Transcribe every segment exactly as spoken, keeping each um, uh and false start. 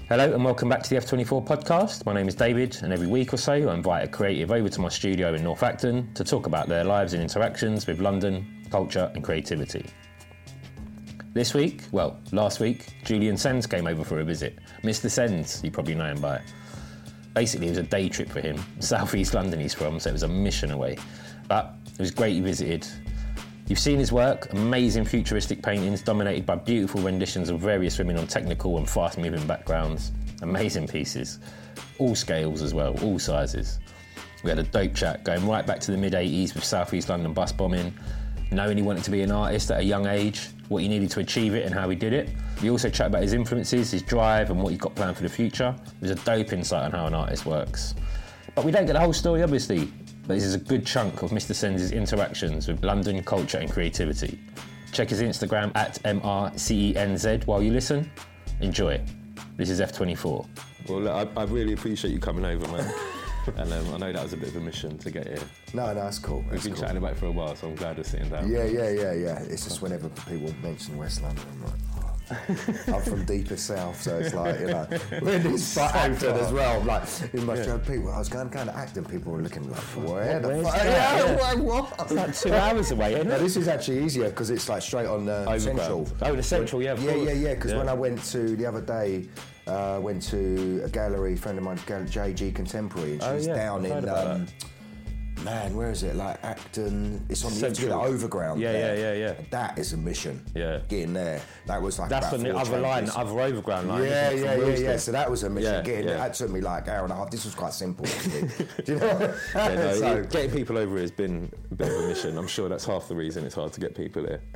Hello and welcome back to the F twenty-four podcast. My name is David, and every week or so I invite a creative over to my studio in North Acton to talk about their lives and interactions with London, culture and creativity. This week, well, last week, Julian Sens came over for a visit. Mister Sens, you probably know him by. Basically, it was a day trip for him. South East London he's from, so it was a mission away. But it was great he visited. You've seen his work, amazing futuristic paintings dominated by beautiful renditions of various women on technical and fast-moving backgrounds. Amazing pieces. All scales as well, all sizes. We had a dope chat going right back to the mid-eighties with South East London bus bombing, knowing he wanted to be an artist at a young age, what he needed to achieve it and how he did it. We also chat about his influences, his drive and what he's got planned for the future. It was a dope insight on how an artist works. But we don't get the whole story, obviously. But this is a good chunk of Mister Sens' interactions with London, culture and creativity. Check his Instagram at M R C E N Z while you listen. Enjoy. This is F twenty-four. Well, look, I, I really appreciate you coming over, man. And um, I know that was a bit of a mission to get here. No, no, that's cool. We've that's been cool. chatting about it for a while, so I'm glad we're sitting down. Yeah, yeah, yeah, yeah. It's just whenever people mention West London, I'm like, oh. I'm from deeper south, so it's like, you know, when it's so Acton as well, I'm like, it must Yeah. have people, I was going kind of Acton, people were looking like, where the Where's fuck? that? Yeah, Yeah. like, what? It's like two hours away, isn't No, it? this is actually easier because it's like straight on uh, Overground. Central. Oh, the Central, yeah, of Yeah, course. yeah, yeah, because Yeah. when I went to, the other day, uh, went to a gallery, a friend of mine, Gal- J G Contemporary, and Oh, she's yeah, down I've heard in, about um, man, where is it? Like Acton, it's on the, you have to get the Central. overground. Yeah, there. yeah, yeah, yeah. That is a mission. Yeah. Getting there. That was like That's about on the four other line, changes. the other overground line. Yeah, isn't it, yeah, from yeah, Willesden? yeah. So that was a mission. Yeah, Getting yeah. that took me like an hour and a half. This was quite simple. Do you know? Yeah, no, So- it- getting people over has been a bit of a mission. I'm sure that's half the reason it's hard to get people here.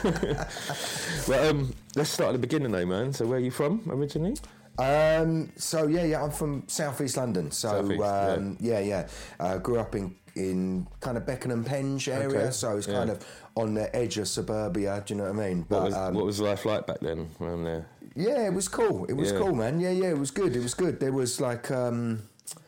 Well, um, let's start at the beginning though, man. So where are you from originally? Um, so yeah, yeah, I'm from South East London. So South East, um, yeah, yeah. Uh, grew up in in kind of Beckenham Penge area, Okay, so it's yeah. kind of on the edge of suburbia. Do you know what I mean? What was, um, what was life like back then around there? yeah, it was cool. It was Yeah. cool, man. Yeah, yeah, it was good. It was good. There was like. Um,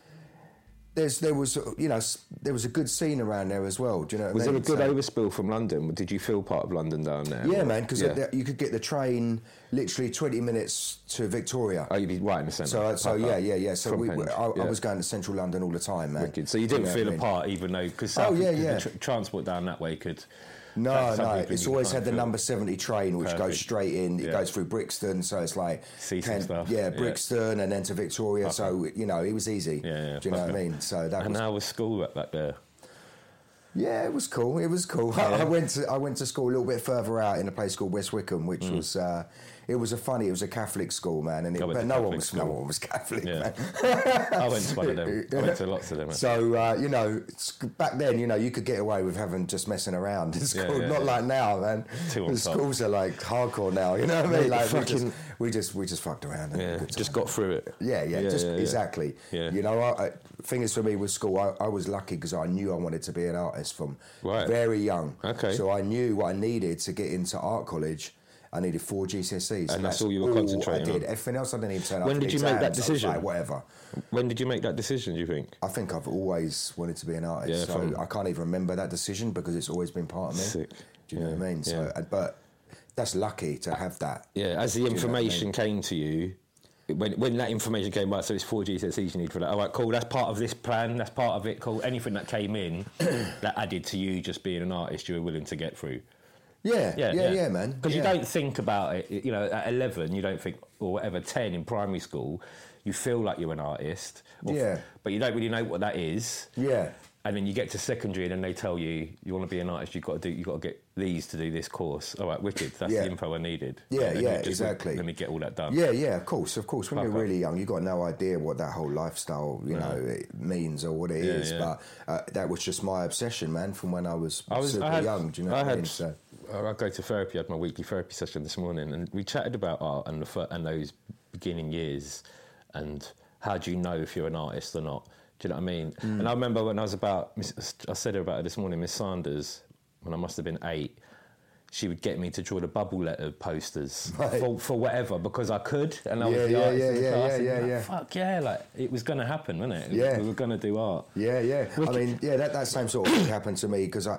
There's, there was, you know, s- there was a good scene around there as well. Do you know what Was I there mean? a good So- overspill from London? Did you feel part of London down there? Yeah, Or- man, because yeah. you could get the train literally twenty minutes to Victoria. Oh, you'd be right in the centre. So, so Like yeah, that. yeah, yeah. So From we, Penge, I, I yeah. was going to central London all the time, man. Wicked. So you didn't know feel what I a mean? part, even though because Oh, yeah, yeah. the tr- transport down that way could. No, that's no, something it's you always can't had the feel. number seventy train, which goes Perfect. straight in. It Yeah. goes through Brixton, so it's like See some stuff, yeah, yeah. Brixton, and then to Victoria. So you know, it was easy. Yeah, yeah, Do you know what I okay. mean? So that And was how was school back back there? yeah, it was cool. It was cool. I went to I went to school a little bit further out in a place called West Wickham, which was uh, it was a funny. It was a Catholic school, man, and it, I went but to no one Catholic was school. no one was Catholic, Yeah. man. I went to one of them. I went to lots of them. actually. So uh, you know, it's- back then, you know, you could get away with having just messing around in school. yeah, Not yeah. like now, man. Two on The top. schools are like hardcore now. You know what I mean? Mate, Like we fucking- just, we just we just fucked around. And had a Yeah, good just time. got through it. Yeah, yeah, Yeah, just yeah, yeah. exactly. Yeah. You know, I, I, thing is for me with school, I, I was lucky because I knew I wanted to be an artist from Right. very young. Okay. So I knew what I needed to get into art college. I needed four G C S Es. And that's all you were concentrating I did. on? Everything else I didn't even turn up When for did the you make that exams. I was decision? like, whatever. When did you make that decision, do you think? I think I've always wanted to be an artist, Yeah, so from- I can't even remember that decision because it's always been part of me. Sick. Do you know Yeah, what I mean? So, yeah. uh, but that's lucky to have that. Yeah, as the Do you know what I information mean? came to you, when when that information came out, so it's four G C S Es you need for that. All right, cool, that's part of this plan, that's part of it, cool. Anything that came in that added to you just being an artist you were willing to get through. Yeah, yeah, yeah, yeah, man. Because yeah. you don't think about it, you know, at eleven, you don't think, or whatever, ten in primary school, you feel like you're an artist. Or, Yeah. But you don't really know what that is. Yeah. And then you get to secondary and then they tell you, you want to be an artist, you've got to do, you've got to get these to do this course. All right, wicked, that's Yeah. the info I needed. Yeah, Let me yeah, just- exactly. Let me get all that done. Yeah, yeah, of course, of course. When you're Proper. really young, you've got no idea what that whole lifestyle, you know, it means or what it Yeah, is. yeah. But uh, that was just my obsession, man, from when I was, I was super I had, young. Do you know I what I had, mean? So, I go to therapy. I had my weekly therapy session this morning, and we chatted about art and the fir- and those beginning years, and how do you know if you're an artist or not? Do you know what I mean? Mm. And I remember when I was about, Miss- I said about it this morning, Miss Sanders, when I must have been eight, she would get me to draw the bubble letter posters Right. for, for whatever, because I could, and I was Yeah, the yeah, artist yeah, in the yeah, class, yeah, and yeah, like, yeah. fuck yeah, like it was going to happen, wasn't it? Yeah. We were going to do art. yeah, yeah. I mean, yeah, that, that same sort of thing happened to me because I,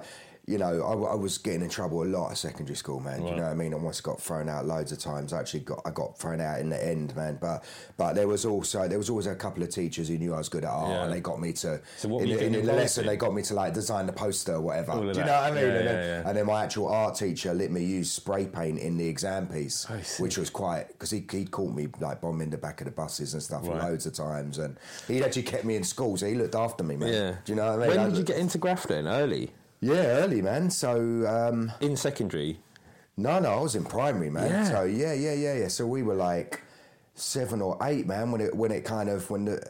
you know, I, I was getting in trouble a lot at secondary school, man. Right. You know what I mean? I almost got thrown out loads of times. I actually got I got thrown out in the end, man. But but there was also there was always a couple of teachers who knew I was good at art, Yeah. and they got me to So what were in, you the- in getting the involved lesson in? they got me to like design the poster or whatever. All Do of you that. know what I mean? Yeah, and, then, yeah, yeah. and then my actual art teacher let me use spray paint in the exam piece, Oh, sick. which was quite because he he caught me like bombing the back of the buses and stuff Right. loads of times, and he actually kept me in school, so he looked after me, man. Yeah. Do you know what I mean? When I- did you get into graph then? Early? Yeah, early, man. So. Um, In secondary? No, no, I was in primary, man. Yeah. So yeah, yeah, yeah, yeah. So we were like seven or eight, man. When it when it kind of when the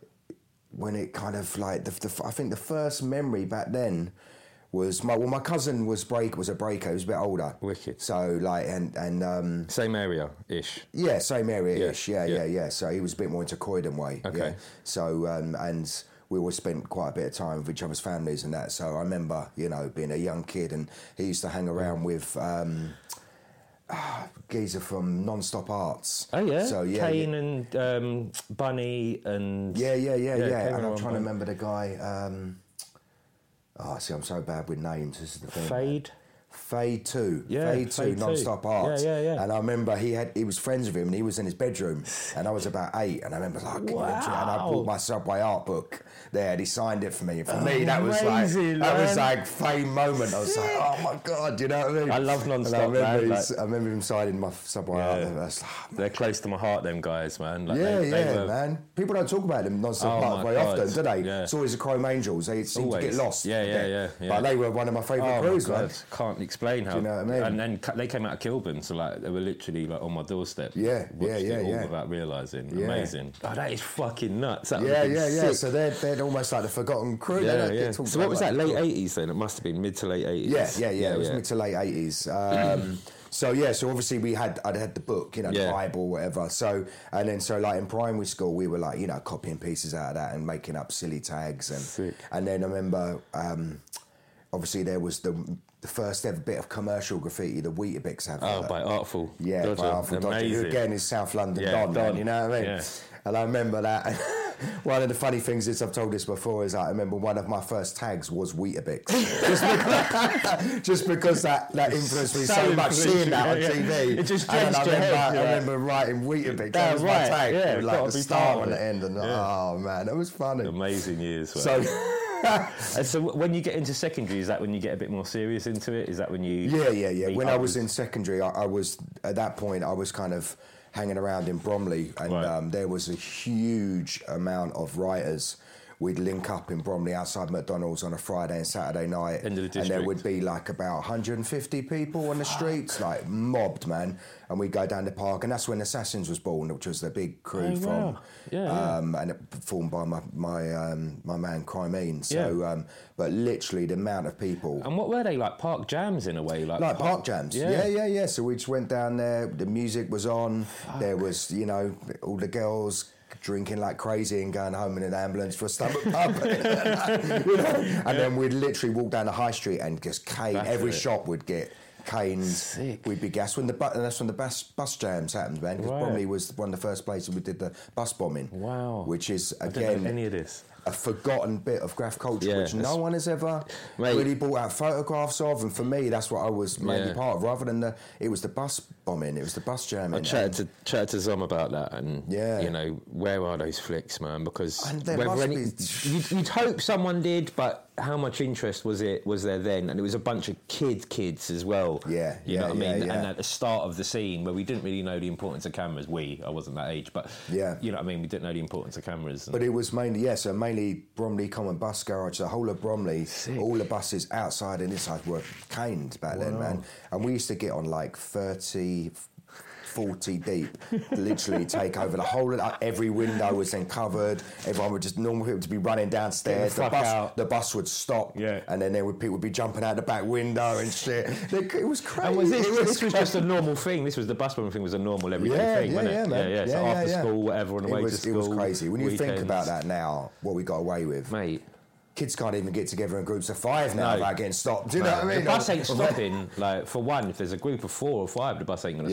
when it kind of like the, the I think the first memory back then was my well my cousin was break was a breaker. He was a bit older. Wicked. So like and and um, Same area-ish. yeah, same area-ish. Yeah, Yeah, yeah. yeah, yeah. So he was a bit more into Croydon way. Okay. Yeah. So um, and we always spent quite a bit of time with each other's families and that. So I remember, you know, being a young kid, and he used to hang around with um, ah, geezer from Non-Stop Arts. Oh yeah, So yeah, Kane yeah. and um, Bunny and Yeah, yeah, yeah, Yeah, yeah. Kane And I'm and trying to Bunny. remember the guy. Um, oh, see, I'm so bad with names. This is the thing. Fade. Fade two, Yeah, Fade two, Fade two. Non-Stop Arts. Yeah, yeah, yeah. And I remember he had he was friends with him, and he was in his bedroom, and I was about eight, and I remember like, Wow. and I bought my Subway art book there, and he signed it for me. And for me, that was like Amazing, that was man. like fame moment. I was like, oh my god, you know what I mean? I love And Non-Stop, I remember, man, he's- like- I remember him signing my Subway Yeah. art. And I was like, oh, They're close to my heart, them guys, man. Like yeah, they, they yeah, were- man. People don't talk about them Non-Stop Oh, Arts my very God. often, do they? Yeah. It's always the Chrome Angels. They seem Always. to get lost. Yeah, yeah, yeah, yeah. But they were one of my favourite Oh my crews, man. God, can't explain how. you know what I mean? And then cu- they came out of Kilburn, so like they were literally like on my doorstep. Yeah, Watched yeah, yeah, it all yeah. Without realising, Yeah. amazing. Oh, that is fucking nuts. That Yeah, would've yeah, been yeah. sick. So they're they're almost like the forgotten crew. They Yeah, don't yeah. get talked So what about was that, like late before. eighties then? It must have been mid to late eighties. Yeah, yeah, yeah. It was mid to late eighties. Um, so yeah, so obviously we had I'd had the book, you know, the Yeah. Bible, whatever. So and then so like in primary school, we were like you know copying pieces out of that and making up silly tags and Sick. and then I remember um, obviously there was the the first ever bit of commercial graffiti, the Weetabix advert. Oh, by Artful. Yeah, Dodger. by Arthur Dodger, who Amazing. again is South London Yeah, Don, man, Don. you know what I mean? Yeah. And I remember that. One of the funny things is, I've told this before, is that I remember one of my first tags was Weetabix. just, because, just because that, that influenced me so, So much, seeing that on yeah, T V. yeah. It just and then I drenched your remember, head, I yeah. remember writing Weetabix. That That's was my right, tag. yeah, with like gotta the be star part on of the it. end. And Yeah. oh, man, it was funny. Amazing years. Man. So... And so when you get into secondary, is that when you get a bit more serious into it? Is that when you? Yeah, yeah, yeah. meet When I was others? in secondary, I, I was at that point. I was kind of hanging around in Bromley, and Right. um, there was a huge amount of writers. We'd link up in Bromley outside McDonald's on a Friday and Saturday night, End of the and there district. would be like about one hundred fifty people on the streets, like mobbed, man. And we'd go down the park, and that's when Assassins was born, which was the big crew Oh, from, wow. Yeah, yeah. um, and it formed by my my um, my man Crimeen. So, Yeah. um, but literally the amount of people. And what were they like? Park jams in a way, like Like park jams, Yeah. yeah. yeah, yeah, So we just went down there. The music was on. There was, you know, all the girls drinking like crazy and going home in an ambulance for a stomach pub. You know? And then we'd literally walk down the high street and just cane. Back Every at it. shop would get caned. Sick. We'd be gassed when the bu- and that's when the bus bus jams happened, man. Because Right. Bromley was one of the first places we did the bus bombing. Wow. Which is I don't again know any of this. a forgotten bit of graph culture Yeah, which no that's- one has ever Mate. really brought out photographs of, and for me that's what I was mainly Yeah. part of, rather than the it was the bus bombing, it was the bus jamming. I chatted to chatted to Zom about that, and Yeah. you know, where are those flicks, man? Because And there whether must any- be- you'd, you'd hope someone did, but how much interest was it was there then? And it was a bunch of kid kids as well. Yeah, you yeah, know what I mean. yeah, yeah. And And at the start of the scene, where we didn't really know the importance of cameras, we I wasn't that age, but Yeah. you know what I mean. We didn't know the importance of cameras. And But it was mainly, yeah, so mainly Bromley Common Bus Garage, the whole of Bromley, all the buses outside and inside were caned back then, man. And we used to get on like thirty, forty deep, literally take over the whole of like, every window was then covered. Everyone would just, normal people to be running downstairs. Get the fuck bus, out. the bus would stop, Yeah. and then there would people would be jumping out the back window and shit. It was crazy. And was this, It this was crazy. just a normal thing. This was the bus bombing thing was a normal everyday Yeah, thing, yeah, wasn't yeah, it? man. Yeah, yeah. So Yeah, yeah, after yeah. school, whatever, on the It way was, to it school. was crazy. When you think weekends. about that now, what we got away with, mate. kids can't even get together in groups of five now No. without getting stopped. Do you know what I mean? The bus ain't Or- stopping. Like for one, if there's a group of four or five, the bus ain't gonna Yeah. stop.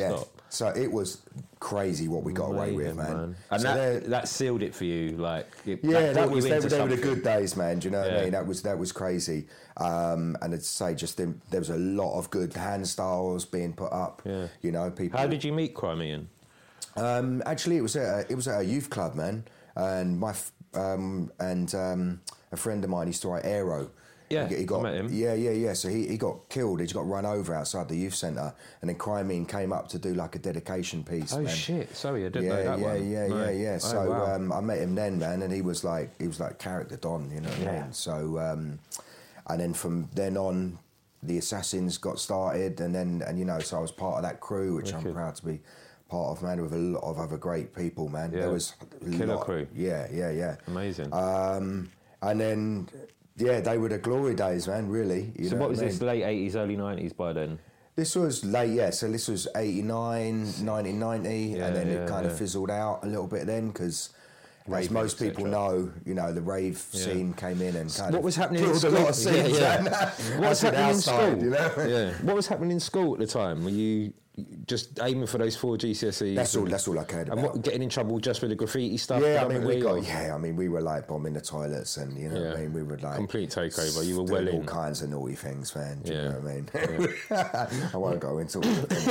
So it was crazy what we got away with, man. man. And so that, that sealed it for you, like it, yeah, that, that was you they, into were- they were the something. good days, man. Do you know what Yeah. I mean? That was that was crazy. Um, and I'd say just them, there was a lot of good hand styles being put up. Yeah. You know, people. How did you meet Crimean? Um, actually, it was at a, it was at a youth club, man, and my f- um, and um, a friend of mine used to write Aero. Yeah, he, he got, I met him. Yeah, yeah, yeah. So he, he got killed. He just got run over outside the youth centre, and then Crimean came up to do like a dedication piece. Oh man. shit! Sorry, I didn't Yeah, know that yeah, one. yeah, No. yeah, yeah. Oh, So wow. um, I met him then, man, and he was like he was like character Don, you know what I Yeah. mean? So um, and then from then on, the Assassins got started, and then and you know, so I was part of that crew, which I'm Wicked. proud to be part of, man, with a lot of other great people, man. Yeah. There was a Killer lot- crew. Yeah, yeah, yeah. Amazing. Um, and then yeah, they were the glory days, man. Really. You so know what was I this? mean? Late eighties, early nineties by then? This was late, yeah. So this was eighty-nine, nineteen ninety, Yeah, and then yeah, it kind yeah. of fizzled out a little bit then because, as Raving, most people et cetera. know, you know, the rave scene came in and kind What of was happening in killed school? a lot of scenes. Yeah, yeah. and What was acid happening in outside, school? You know? Yeah. What was happening in school at the time? Were you just aiming for those four G C S Es? That's all. and- That's all I cared And about. what, getting in trouble just with the graffiti stuff? Yeah, I mean, we predominantly, got. or- Yeah, I mean, we were like bombing the toilets, and you know, what I Yeah. mean, we were like Complete takeover. You were doing well all in. kinds of naughty things, man. Do you Yeah. know what I mean? I won't go into all of them.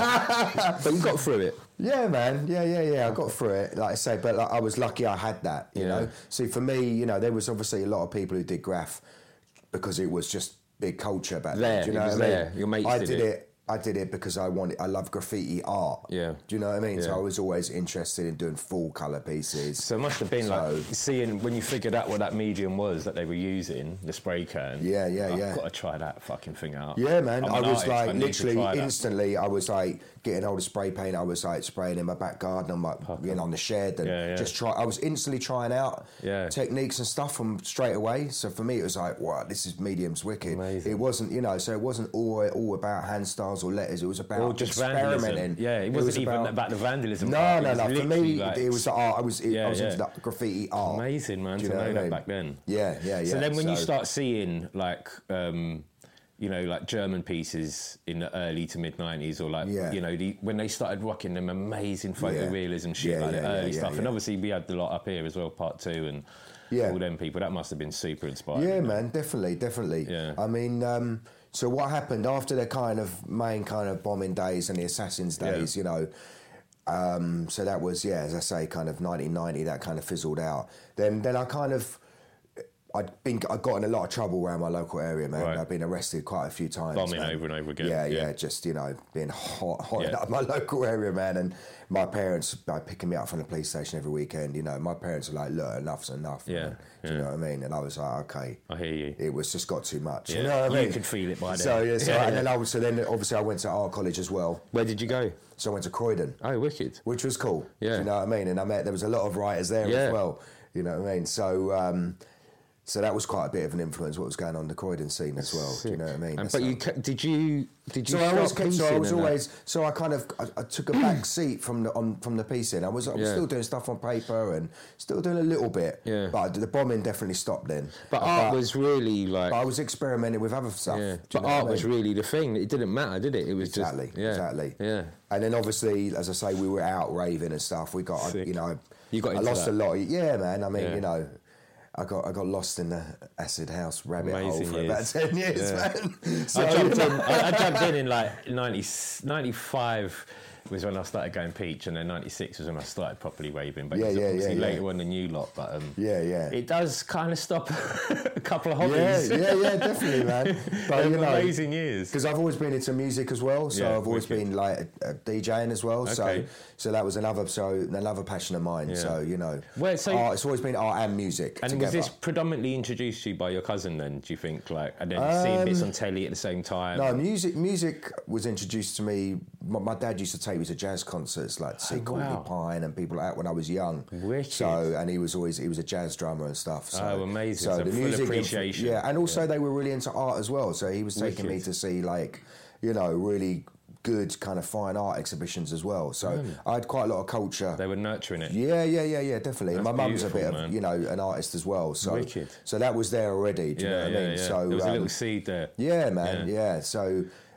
But you got through it. Yeah, man. Yeah, yeah, yeah. I got through it, like I say, but like, I was lucky I had that, you Yeah. know. See, for me, you know, there was obviously a lot of people who did graph because it was just big culture back There, then. Do you it know was what I mean? there. Your mates I did did it. it. I did it because I wanted. I love graffiti art. Yeah. Do you know what I mean? So Yeah. I was always interested in doing full color pieces. So it must have been So- like seeing when you figured out what that medium was that they were using, the spray can. Yeah, yeah, I've yeah. got to try that fucking thing out. Yeah, man. I'm I an was artist, I like need to literally try that. instantly. I was like getting hold of spray paint. I was like spraying in my back garden, on my, you know, on the shed, and Yeah, yeah. just try. I was instantly trying out Yeah. techniques and stuff from straight away. So for me, it was like, wow, this is medium's wicked. Amazing. It wasn't, you know, so it wasn't all all about hand styles or letters. It was about Or just experimenting. vandalism. Yeah, it wasn't was even about the vandalism No, part, it no, was no. For literally me, like- it was the art. I was, Yeah, I was yeah. into that graffiti art. Amazing, man, Do you to know what I that mean? back then. Yeah, yeah, yeah. So then when you So- start seeing like, um, you know, like German pieces in the early to mid nineties, or like, Yeah. you know, the, when they started rocking them amazing photorealism shit, Yeah, like yeah, the yeah, early yeah, stuff, and yeah. obviously we had a lot up here as well, part two, and Yeah. all them people. That must have been super inspiring. Yeah, man, definitely, definitely. Yeah. I mean, um, so what happened after the kind of main kind of bombing days and the assassins Yeah. days, you know, um, so that was, yeah, as I say, kind of nineteen ninety, that kind of fizzled out. Then then I kind of, I'd been, I got in a lot of trouble around my local area, man. Right. I've been arrested quite a few times. Bombing man. over and over again, Yeah, yeah, yeah. just, you know, being hot, hot Yeah. up my local area, man. And my parents, like, picking me up from the police station every weekend, you know, my parents were like, look, enough's enough, Yeah, man. Do you yeah. know what I mean? And I was like, okay. I hear you. It was just got too much. Yeah. You know what I You mean? could feel it by then. So yeah, so Yeah, and yeah. then I was, so then obviously I went to art college as well. Where did you go? So I went to Croydon, Oh, wicked. which was cool. Yeah. Do you know what I mean? And I met there was a lot of writers there Yeah. as well. You know what I mean? So um, so that was quite a bit of an influence what was going on in the Croydon scene as well. Do you know what I mean? And, So- but you ca- did you did you so I always start kept, so I piecing was and that? always so I kind of I, I took a back seat from the on from the piecing. I was I was Yeah. still doing stuff on paper and still doing a little bit. Yeah. But the bombing definitely stopped then. But art was really like. But I was experimenting with other stuff. Yeah, Do you but know what art I was mean? really the thing. It didn't matter, did it? It was Exactly, just yeah, exactly. Yeah, And then obviously, as I say, we were out raving and stuff. We got, Sick. you know, You got I into lost that. a lot. Yeah, man. I mean, Yeah. you know, I got I got lost in the acid house rabbit Amazing hole for years. about ten years, Yeah. man. So, I jumped you know, in. I, I jumped in in like ninety, ninety-five was when I started going peach, and then ninety-six was when I started properly raving. But Yeah, it's yeah, obviously yeah, yeah. later on the new lot. But um, Yeah, yeah. it does kind of stop a couple of yeah, hobbies. yeah, yeah, definitely, man. But Them you know, amazing years. because I've always been into music as well. So Yeah, I've always wicked. been like a, a DJing as well. So Okay. so that was another so another passion of mine. Yeah. So you know, Where- so- art, it's always been art and music And together. was this predominantly introduced to you by your cousin then, do you think? Like, and then seeing bits on telly at the same time? Um, No, music. Music was introduced to me. My, my dad used to take me to jazz concerts, like to see Courtney wow. Pine and people like that when I was young. Wicked. So, and he was always he was a jazz drummer and stuff. So, Oh, amazing. So full appreciation. Yeah, and also they were really into art as well. So he was taking me Wicked. to see like, you know, really good kind of fine art exhibitions as well. So I had quite a lot of culture. They were nurturing it. Yeah, yeah, yeah, yeah, definitely. And my That's mum's a bit beautiful, of, man. you know, an artist as well. So, Wicked. so that was there already. Do you Yeah, know what yeah, I mean? yeah. So there was a um, little seed there. yeah, man. Yeah. Yeah. So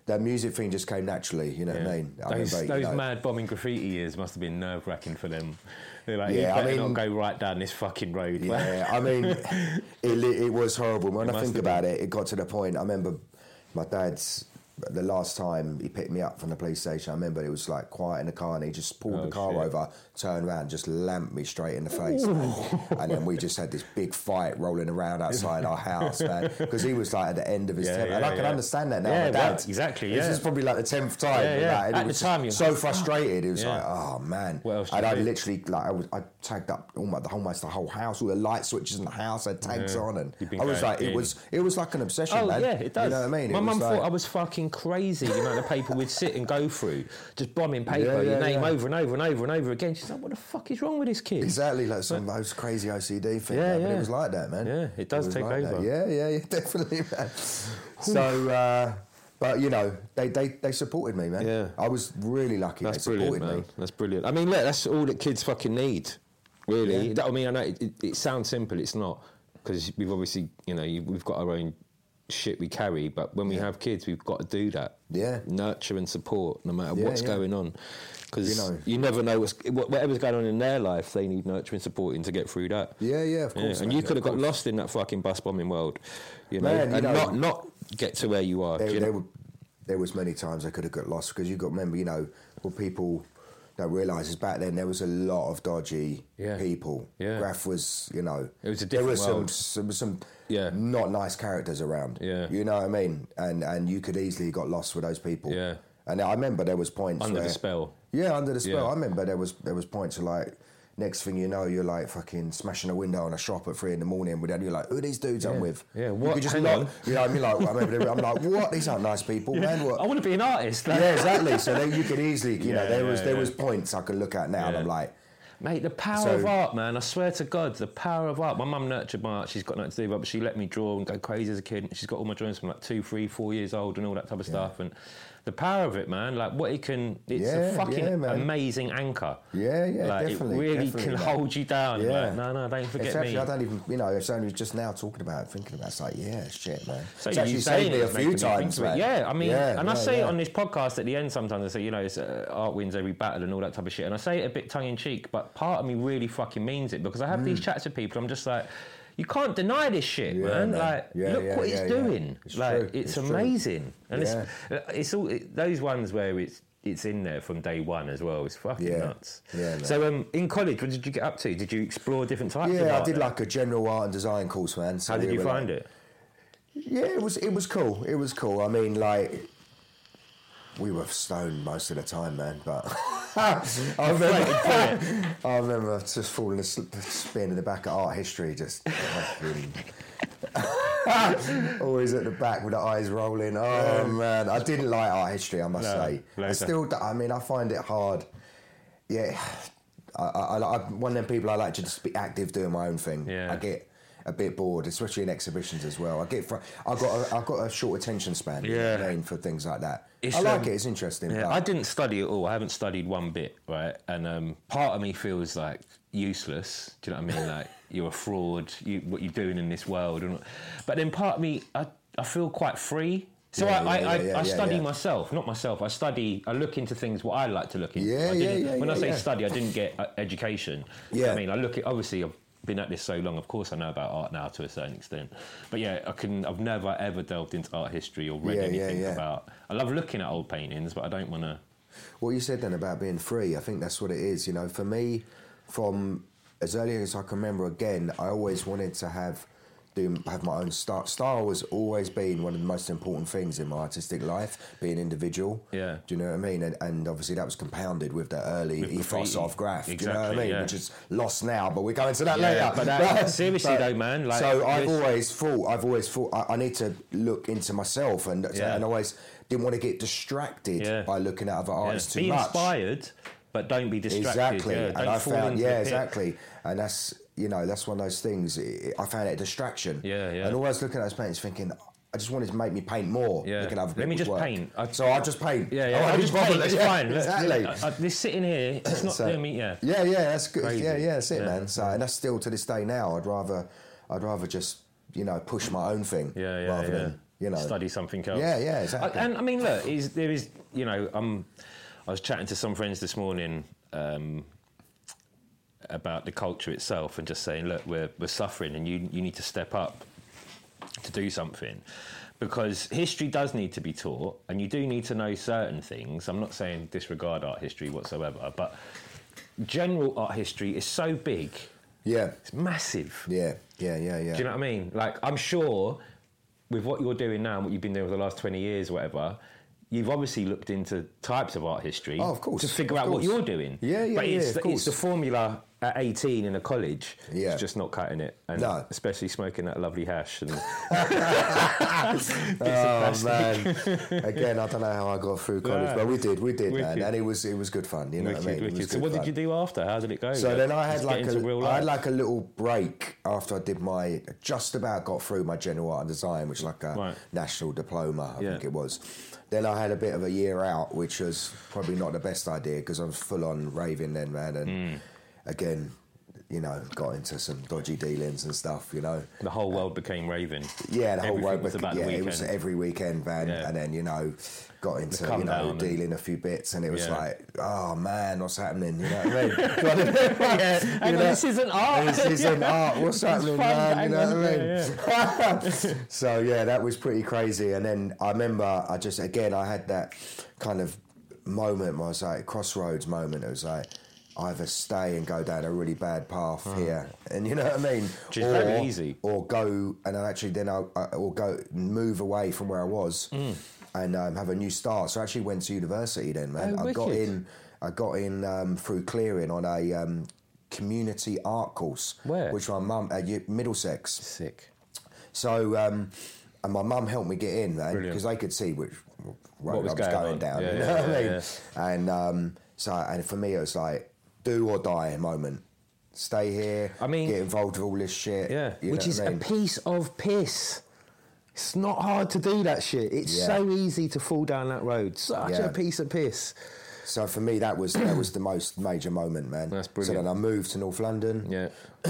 that music thing just came naturally. You know Yeah. what I mean? I Those, remember, those you know, mad bombing graffiti years must have been nerve wracking for them. They're like, Yeah, you I better mean- not go right down this fucking road. Yeah, I mean, it, li- it was horrible. When It I must think have about it, it got to the point. I remember my dad's. The last time he picked me up from the police station, I remember it was like quiet in the car, and he just pulled Oh, the car shit. over, turned around, just lamped me straight in the face, and then we just had this big fight rolling around outside our house, man, because he was like at the end of his Yeah, temper, yeah, and I can yeah. understand that now. Yeah, my dad, well, exactly, This yeah. is probably like the tenth time. Yeah, with yeah. that, and At he the was time, just you're so like, frustrated. He was Yeah. like, "Oh man," What else do and you I do? literally like I was I tagged up almost the almost the whole house, all the light switches in the house, had tags Yeah. on, and You've been I was going like, it in. was it was like an obsession, Oh man. yeah, it does. You know what I mean? My It was mum like- thought I was fucking crazy. The amount of paper we'd sit and go through, just bombing paper, Yeah, your yeah, name yeah. over and over and over and over again. She's like, "What the fuck is wrong with this kid?" Exactly, like some of those crazy O C D thing. Yeah, man, But yeah. it was like that, man. Yeah, it does was take like that. over. Yeah, yeah, yeah, definitely, man. So, uh, but you know, they, they, they supported me, man. Yeah. I was really lucky. That's they brilliant, supported man. me. That's brilliant. I mean, look, that's all that kids fucking need, really. Yeah. That- I mean, I know it, it, it sounds simple. It's not, because we've obviously, you know, you, we've got our own shit we carry, but when we have kids, we've got to do that. Yeah. Nurture and support, no matter Yeah, what's yeah. going on. Because You know. you never know what's, what- whatever's going on in their life, they need nurturing and supporting to get through that. Yeah, yeah, of Yeah, course. and man, you could have of got course. lost in that fucking bus bombing world, you know, Man, you and know- not not get to where you are. do There, you there, know? were, there was many times I could have got lost because you got to remember, you know, what people don't realise is back then there was a lot of dodgy Yeah. people. Yeah. Graph was, you know, It was a there different was some, world. some, was some Yeah. not nice characters around. Yeah. You know what I mean? And and you could easily got lost with those people. Yeah. And I remember there was points Under where, the spell. Yeah, under the spell. Yeah. I remember there was there was points of like, next thing you know, you're like fucking smashing a window on a shop at three in the morning. With you're like, who are these dudes I'm with? Yeah, You what? could just Hang knock- on. You know what I mean? Like, I remember they were- I'm like, what? These aren't nice people, man. What? I want to be an artist. like- Yeah, exactly. So then you could easily, you know, Yeah, there was yeah, there yeah. was points I could look at now, and I'm Yeah. like, Mate, the power So- of art, man. I swear to God, the power of art. My mum nurtured my art. She's got nothing to do with it, but she let me draw and go crazy as a kid. She's got all my drawings from like two, three, four years old and all that type of stuff. And the power of it, man, like what it can, it's Yeah, a fucking yeah, man. amazing anchor. yeah, yeah, like definitely, it really definitely, can man. hold you down. Yeah. Like, no, no, don't forget It's actually, me. I don't even, you know, it's only just now talking about it, thinking about it. It's like, yeah, shit, man. So it's you actually saying saved me it a is few making me think times, of it. man. Yeah, I mean, Yeah, and I yeah, say yeah. it on this podcast at the end sometimes. I say, you know, it's, uh, art wins every battle and all that type of shit. And I say it a bit tongue in cheek, but part of me really fucking means it because I have these chats with people. I'm just like, you can't deny this shit, Mm. Yeah, man. man. Like, Yeah, look yeah, what yeah, it's yeah. doing. It's like, true. it's, It's true. amazing. And Yeah. it's it's all it, those ones where it's it's in there from day one as well. It's fucking Yeah. nuts. Yeah, man. So, um, in college, what did you get up to? Did you explore different types of Yeah, art I did then? like a general art and design course, man. So How did we you were find like- it? Yeah, it was it was cool. It was cool. I mean, like, we were stoned most of the time, man. But I remember, I remember just falling asleep, spin in the back of art history, just fucking always at the back with the eyes rolling. Oh man, I didn't like art history, I must No, say. I later. still, d- I mean, I find it hard. Yeah, I, I, I, I'm one of them people I like to just be active, doing my own thing. Yeah. I get a bit bored, especially in exhibitions as well. I get, fr- I've got, a, I've got a short attention span. You know Yeah. what I mean, for things like that. It's, I like um, it. It's interesting. Yeah, but I didn't study at all. I haven't studied one bit, right? And um, part of me feels like useless. Do you know what I mean? Like you're a fraud. You, what you're doing in this world, and, but then part of me, I, I feel quite free. So Yeah, I, I, yeah, I, yeah, yeah, I yeah, study yeah. myself, not myself. I study. I look into things what I like to look into. Yeah, I yeah, didn't- yeah, When I yeah, say yeah. study, I didn't get uh, education. You know what Yeah. I mean, I look at obviously. I've been at this so long. Of course, I know about art now to a certain extent. But yeah, I can. I've never ever delved into art history or read Yeah, yeah, anything yeah. about. I love looking at old paintings, but I don't want to. What you said then about being free, I think that's what it is. You know, for me, from as early as I can remember, again, I always wanted to have do have my own style. Style has always been one of the most important things in my artistic life, being individual. Yeah. Do you know what I mean? And, and obviously that was compounded with the early With ethos graffiti. of graph. Do you know what I Exactly, mean? yeah. Which is lost now, but we're going to that Yeah, later. but that- seriously though, man, like, so I've this- always thought, I've always thought, I, I need to look into myself, and Yeah. and always didn't want to get distracted Yeah. by looking at other Yeah. artists too Be much. inspired, but don't be distracted. Exactly, Yeah, and don't I fall found, into yeah, the pit. exactly, and that's you know that's one of those things. It, I found it a distraction. Yeah, yeah. And always looking at those paintings, thinking, I just wanted to make me paint more. Yeah. Looking at other Let me people's just work. paint. I- so I just paint. Yeah, I yeah. won't I be just bothered. paint. It's Yeah, fine. Look, Exactly. look, I- I- this sitting here, it's not So- doing me. Yeah. Yeah, yeah, that's good. Crazy. Yeah, yeah, that's it, Yeah. man. So, and that's still to this day now. I'd rather, I'd rather just you know push my own thing Yeah, yeah, rather yeah. than you know, study something else. Yeah, yeah, exactly. I, and I mean, look, is there is you know, um, I was chatting to some friends this morning um, about the culture itself, and just saying, look, we're we're suffering, and you you need to step up to do something. Because history does need to be taught, and you do need to know certain things. I'm not saying disregard art history whatsoever, but general art history is so big. Yeah. It's massive. Yeah, yeah, yeah, yeah. Do you know what I mean? Like, I'm sure with what you're doing now and what you've been doing for the last twenty years or whatever, you've obviously looked into types of art history. Oh, of course. To figure of out course. what you're doing. Yeah, yeah, but yeah, it's, of the, course. it's the formula at eighteen in a college. Yeah. It's just not cutting it. And no. especially smoking that lovely hash. And oh, man. Again, I don't know how I got through college, Yeah. but we did, we did, Wicked. man. And it was it was good fun, you know wicked, what I mean? It wicked. was So good what fun. did you do after? How did it go? So Like, then I had just like get into a, real I had life? like a little break after I did my, just about got through my general art and design, which is like a Right. national diploma, I Yeah. think it was. Then I had a bit of a year out, which was probably not the best idea because I was full on raving then, man. And Mm. again, you know, got into some dodgy dealings and stuff, you know. The whole world became raving. Yeah, the whole Everything world was bec- about the yeah, it was weekend. every weekend, man. Yeah. And then, you know, got into, come you know, down dealing and- a few bits, and it was Yeah. like, oh man, what's happening? You know what I mean? yeah. Hang You on, know? this isn't art. This isn't art. What's happening, fun, man? You hang know on. what I mean? Yeah, So yeah, that was pretty crazy. And then I remember, I just again, I had that kind of moment where I was like, crossroads moment. It was like, either stay and go down a really bad path here, and you know what I mean, Which is very easy. or go and I actually then I, I or go move away from where I was Mm. and um, have a new start. So I actually went to university then, man. Oh, I got wicked. in. I got in um, through clearing on a um, community art course, Where? which my mum at U- Middlesex. Sick. So, um, and my mum helped me get in, man, Brilliant. because they could see which road was I was going going on. down. Yeah, you yeah, know what I yeah, mean? And um, so, and for me, it was like do or die moment. Stay here. I mean- get involved with all this shit. Yeah. you know Which what is I a mean? piece of piss. It's not hard to do that shit. It's Yeah. so easy to fall down that road. Such Yeah. a piece of piss. So for me, that was that was the most major moment, man. That's So brilliant. then I moved to North London. Yeah.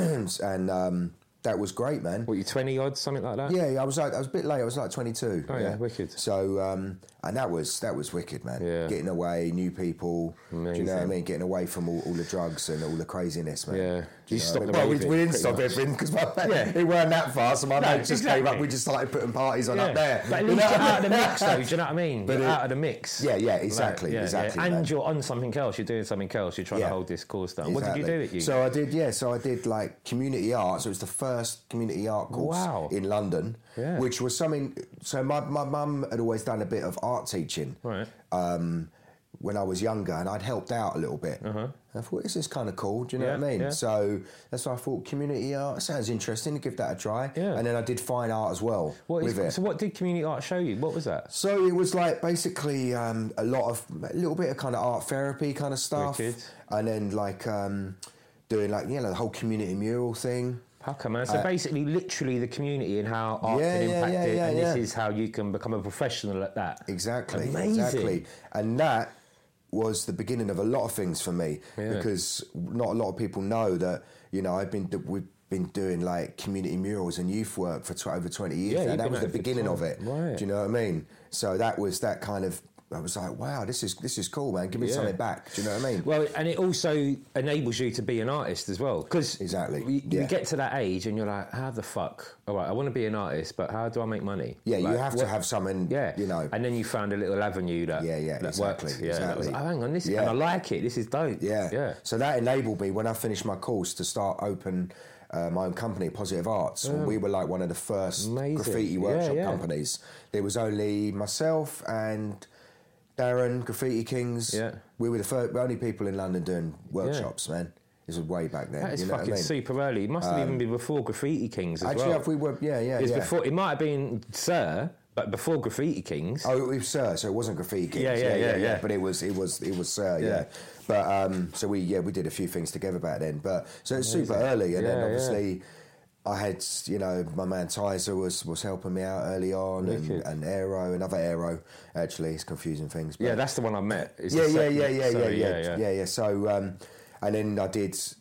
and um, that was great, man. What, you twenty odd, something like that? Yeah, I was like, I was a bit late. I was like twenty-two. Oh, yeah, wicked. So, um, and that was that was wicked, man. Yeah. Getting away, new people. Do you know what I Amazing. mean? Getting away from all, all the drugs and all the craziness, man. Yeah. Do You know stopped what I the mean? Well, we, raving, we didn't pretty stop much. everything because my Yeah. it weren't that far. So my No, mates just came exactly. up. We just started putting parties on up there. But at You least know you're what I out of the mean? mix, though. Do you know what I mean? But You're it- out of the mix. Yeah, yeah, exactly, Like, yeah, exactly, yeah. And man. you're on something else. You're doing something else. You're trying Yeah. to hold this course down. What did you do Exactly. at you? So I did, yeah. So I did like community art. So it was the first community art course Wow. in London, Yeah. which was something. So my my mum had always done a bit of art teaching. Right. Um, when I was younger, and I'd helped out a little bit. Uh-huh. I thought this is kind of cool. Do you know Yeah, what I mean? yeah. So that's why I thought community art sounds interesting. Give that a try. Yeah. And then I did fine art as well What is, with it. so what did community art show you? What was that? So it was like basically um, a lot of a little bit of kind of art therapy kind of stuff, Wicked. and then like um, doing like you know the whole community mural thing. Pucker, man. So Uh, basically, literally the community and how art Yeah, can yeah, impact yeah, it, yeah, and yeah. this is how you can become a professional at that. Exactly, Amazing. exactly, and that was the beginning of a lot of things for me Yeah. because not a lot of people know that you know I've been we've been doing like community murals and youth work for tw- over twenty years. Yeah, now. you've That been was at the it for beginning of it. time. Right. Do you know what I mean? So that was that kind of. I was like, wow, this is this is cool, man. Give me Yeah. something back. Do you know what I mean? Well, and it also enables you to be an artist as well. Because Exactly, you, you yeah. get to that age and you're like, how the fuck? All right, I want to be an artist, but how do I make money? Yeah, you Like, have what- to have something. Yeah, you know. And then you found a little avenue that Yeah, yeah, that exactly, worked. Yeah, that was exactly. like, oh, hang on, this Yeah. and I like it. This is dope. Yeah. yeah. So that enabled me when I finished my course to start open uh, my own company, Positive Arts. We were like one of the first Amazing. graffiti Yeah, workshop yeah. companies. There was only myself and Darren, Graffiti Kings. Yeah. We were the first, only people in London doing workshops, man. This was way back then. That is you know fucking what I mean? super early. It must have even been before Graffiti Kings as Actually, well. if we were, yeah, yeah, It's yeah. before. It might have been Sir, but before Graffiti Kings. Oh, it was Sir, so it wasn't Graffiti Kings. Yeah, yeah, yeah, yeah. But it was, it was, it was Sir, yeah. Yeah. But um, so we, yeah, we did a few things together back then. But so it's super early, and then Yeah, obviously I had, you know, my man Tizer was was helping me out early on, and, Wicked. and Aero, another Aero. Actually, it's confusing things. But Yeah, that's the one I met. It's yeah, the yeah, second- yeah, yeah, yeah, sorry, yeah, yeah, yeah. So, um, and then I did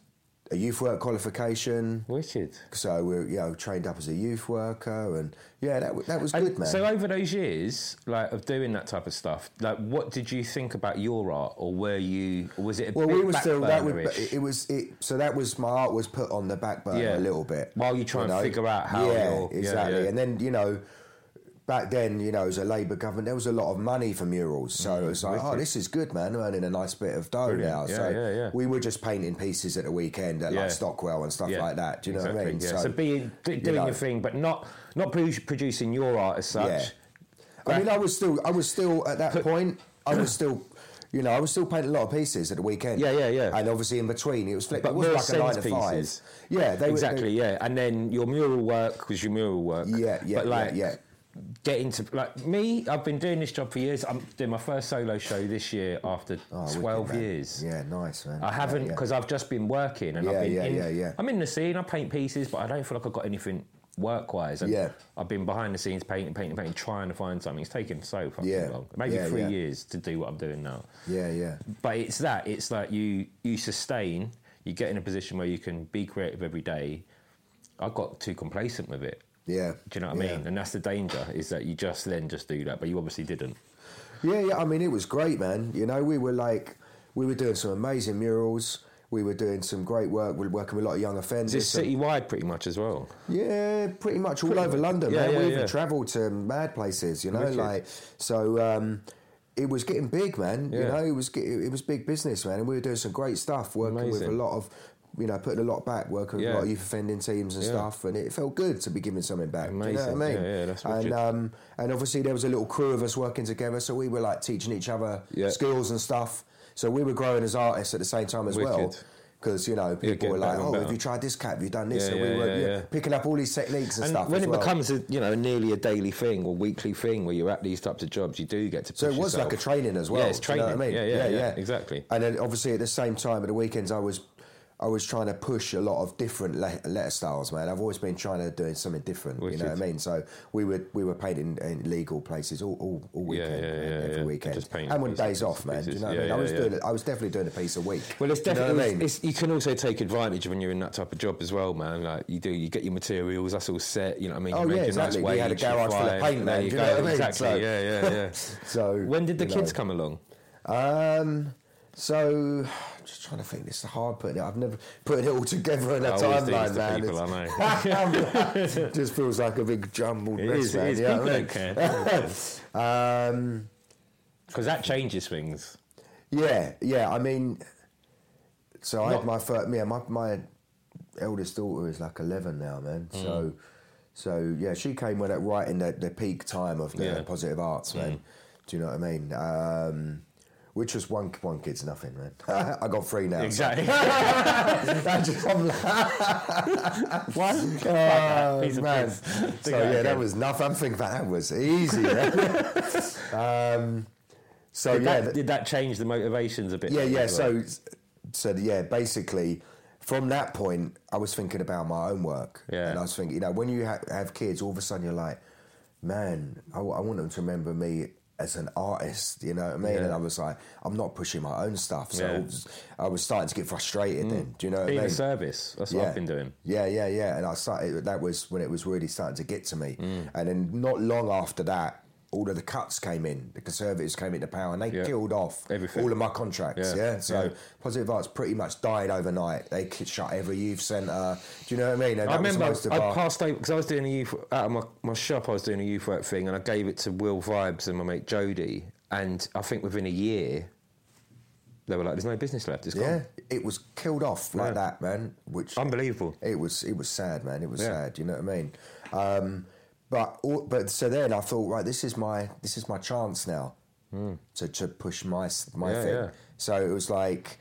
a youth work qualification. Wicked. So we're you know trained up as a youth worker, and yeah, that w- that was And good, man. So over those years, like of doing that type of stuff, like what did you think about your art, or were you, or was it a well, bit we were still that was back-burnerish? it was it. So that was my art was put on the back burner Yeah. a little bit While you try and know? figure out how Yeah, you're- yeah, exactly. yeah. And then you know. Back then, you know, as a Labour government, there was a lot of money for murals. So it was like, oh, this is good, man. I'm earning a nice bit of dough Brilliant. now. Yeah, so yeah, yeah. we were just painting pieces at the weekend at Yeah. like Stockwell and stuff Yeah, like that. Do you know exactly, what I mean? Yeah. So, being do, doing know. your thing, but not not produ- producing your art as such. Yeah. I mean, I was still, I was still at that point. I was still, you know, I was still painting a lot of pieces at the weekend. Yeah, yeah, yeah. And obviously in between, it was flip. But It was more like a nine to sense five. pieces. Yeah, they were- Exactly, they- yeah. And then your mural work was your mural work. Yeah, yeah, but like, yeah, yeah. Getting to like me, I've been doing this job for years. I'm doing my first solo show this year after Oh, wicked, twelve man. years. Yeah, nice, man. I haven't Yeah, yeah. because I've just been working and Yeah, I've been yeah, in, yeah, yeah. I'm in the scene. I paint pieces, but I don't feel like I've got anything work-wise. And Yeah. I've been behind the scenes painting, painting, painting, trying to find something. It's taken so fucking Yeah. long, maybe Yeah, three yeah. years to do what I'm doing now. Yeah, yeah. But it's that. It's like you you sustain. You get in a position where you can be creative every day. I got too complacent with it. Yeah. Do you know what I Yeah. mean? And that's the danger, is that you just then just do that, but you obviously didn't. Yeah, yeah. I mean, it was great, man. You know, we were like, we were doing some amazing murals. We were doing some great work. We were working with a lot of young offenders. Is this some- city-wide pretty much as well? Yeah, pretty much all over London, yeah, man. yeah, we yeah. even travelled to mad places, you know, Wicked. like so. Um, it was getting big, man. You Yeah. know, it was get- it was big business, man, and we were doing some great stuff, working with Amazing. a lot of, you know, putting a lot back, working with Yeah. a lot of youth offending teams and Yeah. stuff, and it felt good to be giving something back. Do you know Amazing. what I mean? Yeah, yeah, that's and wicked. um, and obviously there was a little crew of us working together, so we were like teaching each other Yeah. skills and stuff. So we were growing as artists at the same time as well. Wicked. Because, you know, people getting were like, better and oh, better. have you tried this cat? Have you done this? Yeah, and we yeah, were yeah, yeah, yeah. picking up all these techniques and, And stuff when as it well. becomes, a, you know, nearly a daily thing or weekly thing where you're at these types of jobs, you do get to push So it was yourself. like a training as well. Yeah, it's do you know training. what I mean? Yeah, yeah, yeah, exactly. And then obviously at the same time, at the weekends, I was I was trying to push a lot of different le- letter styles, man. I've always been trying to do something different. You know what I Wicked. mean? So we were we were painting in legal places all all, all weekend, yeah, man, yeah, every yeah. weekend, Just painting and when pieces, days off, man. Do you pieces. know what Yeah, I mean? I yeah, was yeah. doing it. I was definitely doing a piece a week. Well, it's Do you know definitely. what I mean? it's, you can also take advantage when you're in that type of job as well, man. Like you do, you get your materials. That's all set. You know what I mean? Oh, You yeah, make your exactly. Nice We had a wage, you're garage full of fine, paint, and man. there you Do go. you know what I mean? Exactly. So- yeah, yeah, yeah. So When did the you kids know. come along? Um, so just trying to think. This is hard putting it. I've never putting it all together in a I always do this timeline, to man. people, It's- I know. just feels like a big jumbled It mess, is, it man. is. you know People what I don't mean? care. Um, Because that changes things. yeah, yeah. I mean, so I Not- had my first. Yeah, my my eldest daughter is like eleven now, man. Mm. So, so yeah, she came when at right in the, the peak time of the Yeah. positive arts, man. Mm. Do you know what I mean? Um, which was one one kid's nothing, man. I got three now. so- Exactly. That just- I'm like- One? Oh, Piece of man. piss. So Think yeah, that that again. was nothing. I'm thinking that was easy. man. um, so Did, yeah, that, th- did that change the motivations a bit? yeah, then yeah. as well? So, so yeah, basically, from that point, I was thinking about my own work, Yeah. and I was thinking, you know, when you ha- have kids, all of a sudden you're like, man, I, w- I want them to remember me as an artist, you know what I mean? Yeah. And I was like, I'm not pushing my own stuff, so Yeah. I, was, I was starting to get frustrated. Then, do you know what Being I mean? a service. That's what I've been doing. Yeah, yeah, yeah. And I started. That was when it was really starting to get to me. Mm. And then not long after that, all of the cuts came in. The Conservatives came into power, and they Yeah. killed off Everything. all of my contracts. Yeah, Yeah. So yeah. Positive Arts pretty much died overnight. They k- shut every youth centre. Do you know what I mean? And I that was remember most of I our- passed over because I was doing a youth out of my, my shop. I was doing a youth work thing, and I gave it to Will Vibes and my mate Jody. And I think within a year, they were like, "There's no business left. It's Yeah, gone." it was killed off like Yeah. that, man. Which Unbelievable. It was it was sad, man. It was Yeah. sad. You know what I mean? Um, but all- but so then I thought, right, this is my this is my chance now to to push my s- my Hmm. Yeah, thing. yeah. So it was like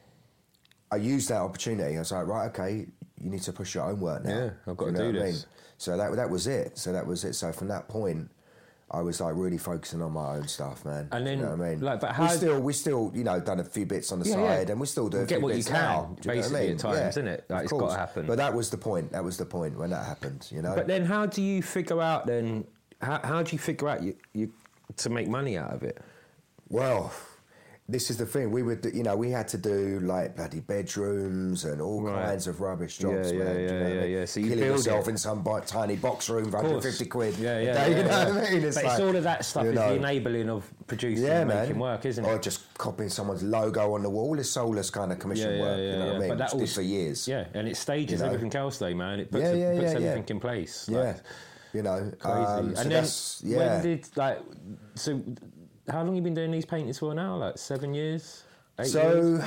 I used that opportunity. I was like, right, okay, you need to push your own work now. Yeah, I've got you to know do what I this. mean? So that that was it. So that was it. So from that point, I was like really focusing on my own stuff, man. And then, you know what I mean? like, but we how- still we still you know done a few bits on the Yeah, yeah. side, and we still do a Get few what you bits can, now. Do you know what I basically, mean? at times, isn't it? Like, of it's gotta course. happen. But that was the point. That was the point when that happened. You know. But then, how do you figure out then? How, how do you figure out you, you to make money out of it? Well, this is the thing. We would, you know, we had to do like bloody bedrooms and all Right. kinds of rubbish jobs, Yeah, yeah, man. do you yeah, know what I yeah, mean? yeah. So you Killing build yourself it. in some bo- tiny box room for one hundred fifty quid. Yeah, a yeah, day, yeah, you know yeah. what I mean? It's but like, it's all of that stuff you is know, the enabling of producing yeah, and man. making work, isn't Or it? just copying someone's logo on the wall is soulless kind of commission work. You know what I mean? But that Which all did for years. Yeah, and it stages You know? everything else, though, man. It puts, Yeah, it yeah, puts yeah, yeah. everything in place. Yeah. Like, You know, crazy. um, so and then that's, yeah. when did like so? How long you been doing these paintings for now? Like seven years, eight So, years?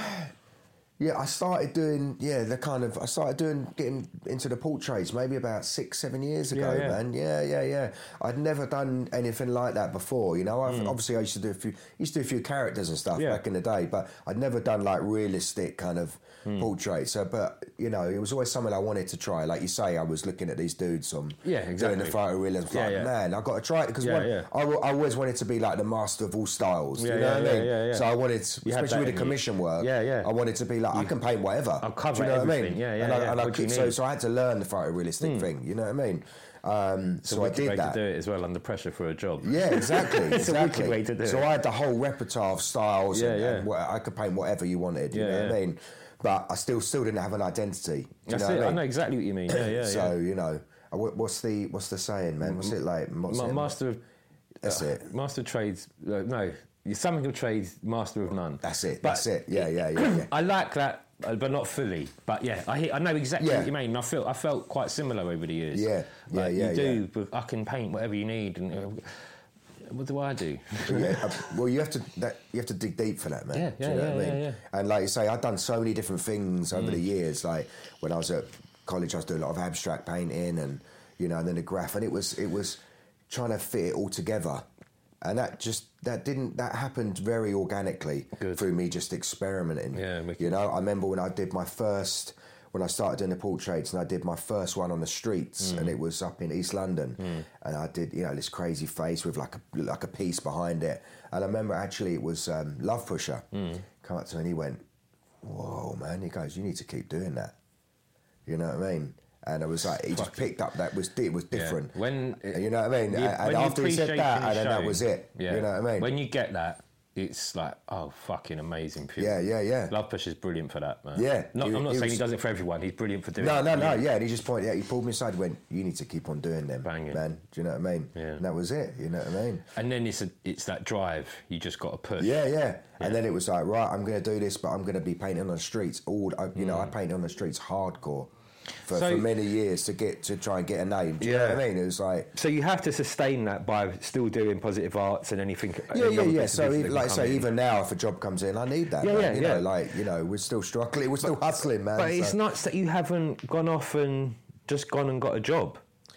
yeah, I started doing, yeah, the kind of, I started doing, getting into the portraits maybe about six, seven years ago, Yeah, yeah. man. Yeah, yeah, yeah. I'd never done anything like that before, you know. I've, Obviously, I used to do a few, used to do a few characters and stuff Mm. Yeah. back in the day, but I'd never done like realistic kind of Mm. portraits. So, but, you know, it was always something I wanted to try. Like you say, I was looking at these dudes on Yeah, exactly. doing the photorealism. Yeah, Like, yeah. man, I've got to try it because Yeah, yeah. I, I always wanted to be like the master of all styles. Yeah, you know yeah, what yeah, I mean? yeah, yeah. So I wanted, You had especially that with the in you. commission work. Yeah, yeah. I wanted to be like, I can paint whatever. I'll cover Do you know what I everything. mean? Yeah, yeah, And I, yeah. and I What do you could, so, need? so I had to learn the photorealistic thing. You know what I mean? Um, so I Wicked did way that. to do it as well under pressure for a job. Yeah, exactly. It's a exactly. wicked way to do so it. I had the whole repertoire of styles. Yeah, and, yeah. and what, I could paint whatever you wanted. You Yeah, know what I yeah. mean? But I still still didn't have an identity. Do you That's know it. what I, I mean? know exactly what you mean. Yeah, yeah, so yeah. you know, uh, what- what's the what's the saying, man? What's it like? What's Ma- it? master of That's uh, it. Master of trades. Uh, no, you're something of trades, master of none. That's it. But That's it. Yeah, yeah, yeah. yeah. I like that, uh, but not fully. But yeah, I hear, I know exactly Yeah. what you mean. And I feel I felt quite similar over the years. Yeah, yeah, Like, yeah, You do. But I can paint whatever you need. And uh, what do I do? yeah, uh, well, you have to that, you have to dig deep for that, man. Yeah, Do yeah, you know yeah, what I yeah, mean? yeah. And like you say, I've done so many different things over Mm. the years. Like when I was at college, I was doing a lot of abstract painting, and you know, and then the graph, and it was it was trying to fit it all together, and that just that didn't that happened very organically Good. through me just experimenting. Yeah, wicked. you know, I remember when I did my first. When I started doing the portraits, and I did my first one on the streets, Mm. and it was up in East London, and I did, you know, this crazy face with like a like a piece behind it, and I remember actually it was um, Love Pusher Mm. come up to me and he went, "Whoa, man!" He goes, "You need to keep doing that." You know what I mean? And I was like, he just picked up that was it was different. Yeah. When You know what I mean? You- and when you after he said appreciate that, in a and then that show, was it. Yeah. You know what I mean? When you get that, it's like, oh, fucking amazing. Pure. Yeah, yeah, yeah. Love Push is brilliant for that, man. Yeah, Not, he- I'm not he saying was- he does it for everyone. He's brilliant for doing No, it. no, no, yeah. And he just pointed out, he pulled me aside and went, "You need to keep on doing them, Banging. man." Do you know what I mean? Yeah. And that was it. You know what I mean? And then it's a, it's that drive. You just got to push. Yeah, yeah. And then it was like, right, I'm going to do this, but I'm going to be painting on the streets. All, I, you know, I painted on the streets hardcore for, Mm. So- for many years to get to try and get a name. Do you know Yeah. what I mean? It was like, So you have to sustain that by still doing positive arts and anything. yeah, any yeah, other yeah. bits of So, business even, that like I can say, come in. even now, if a job comes in, I need that. Yeah, man. yeah, you yeah. know, like you know, we're still struggling, we're still hustling, man. But it's so- nuts that you haven't gone off and just gone and got a job.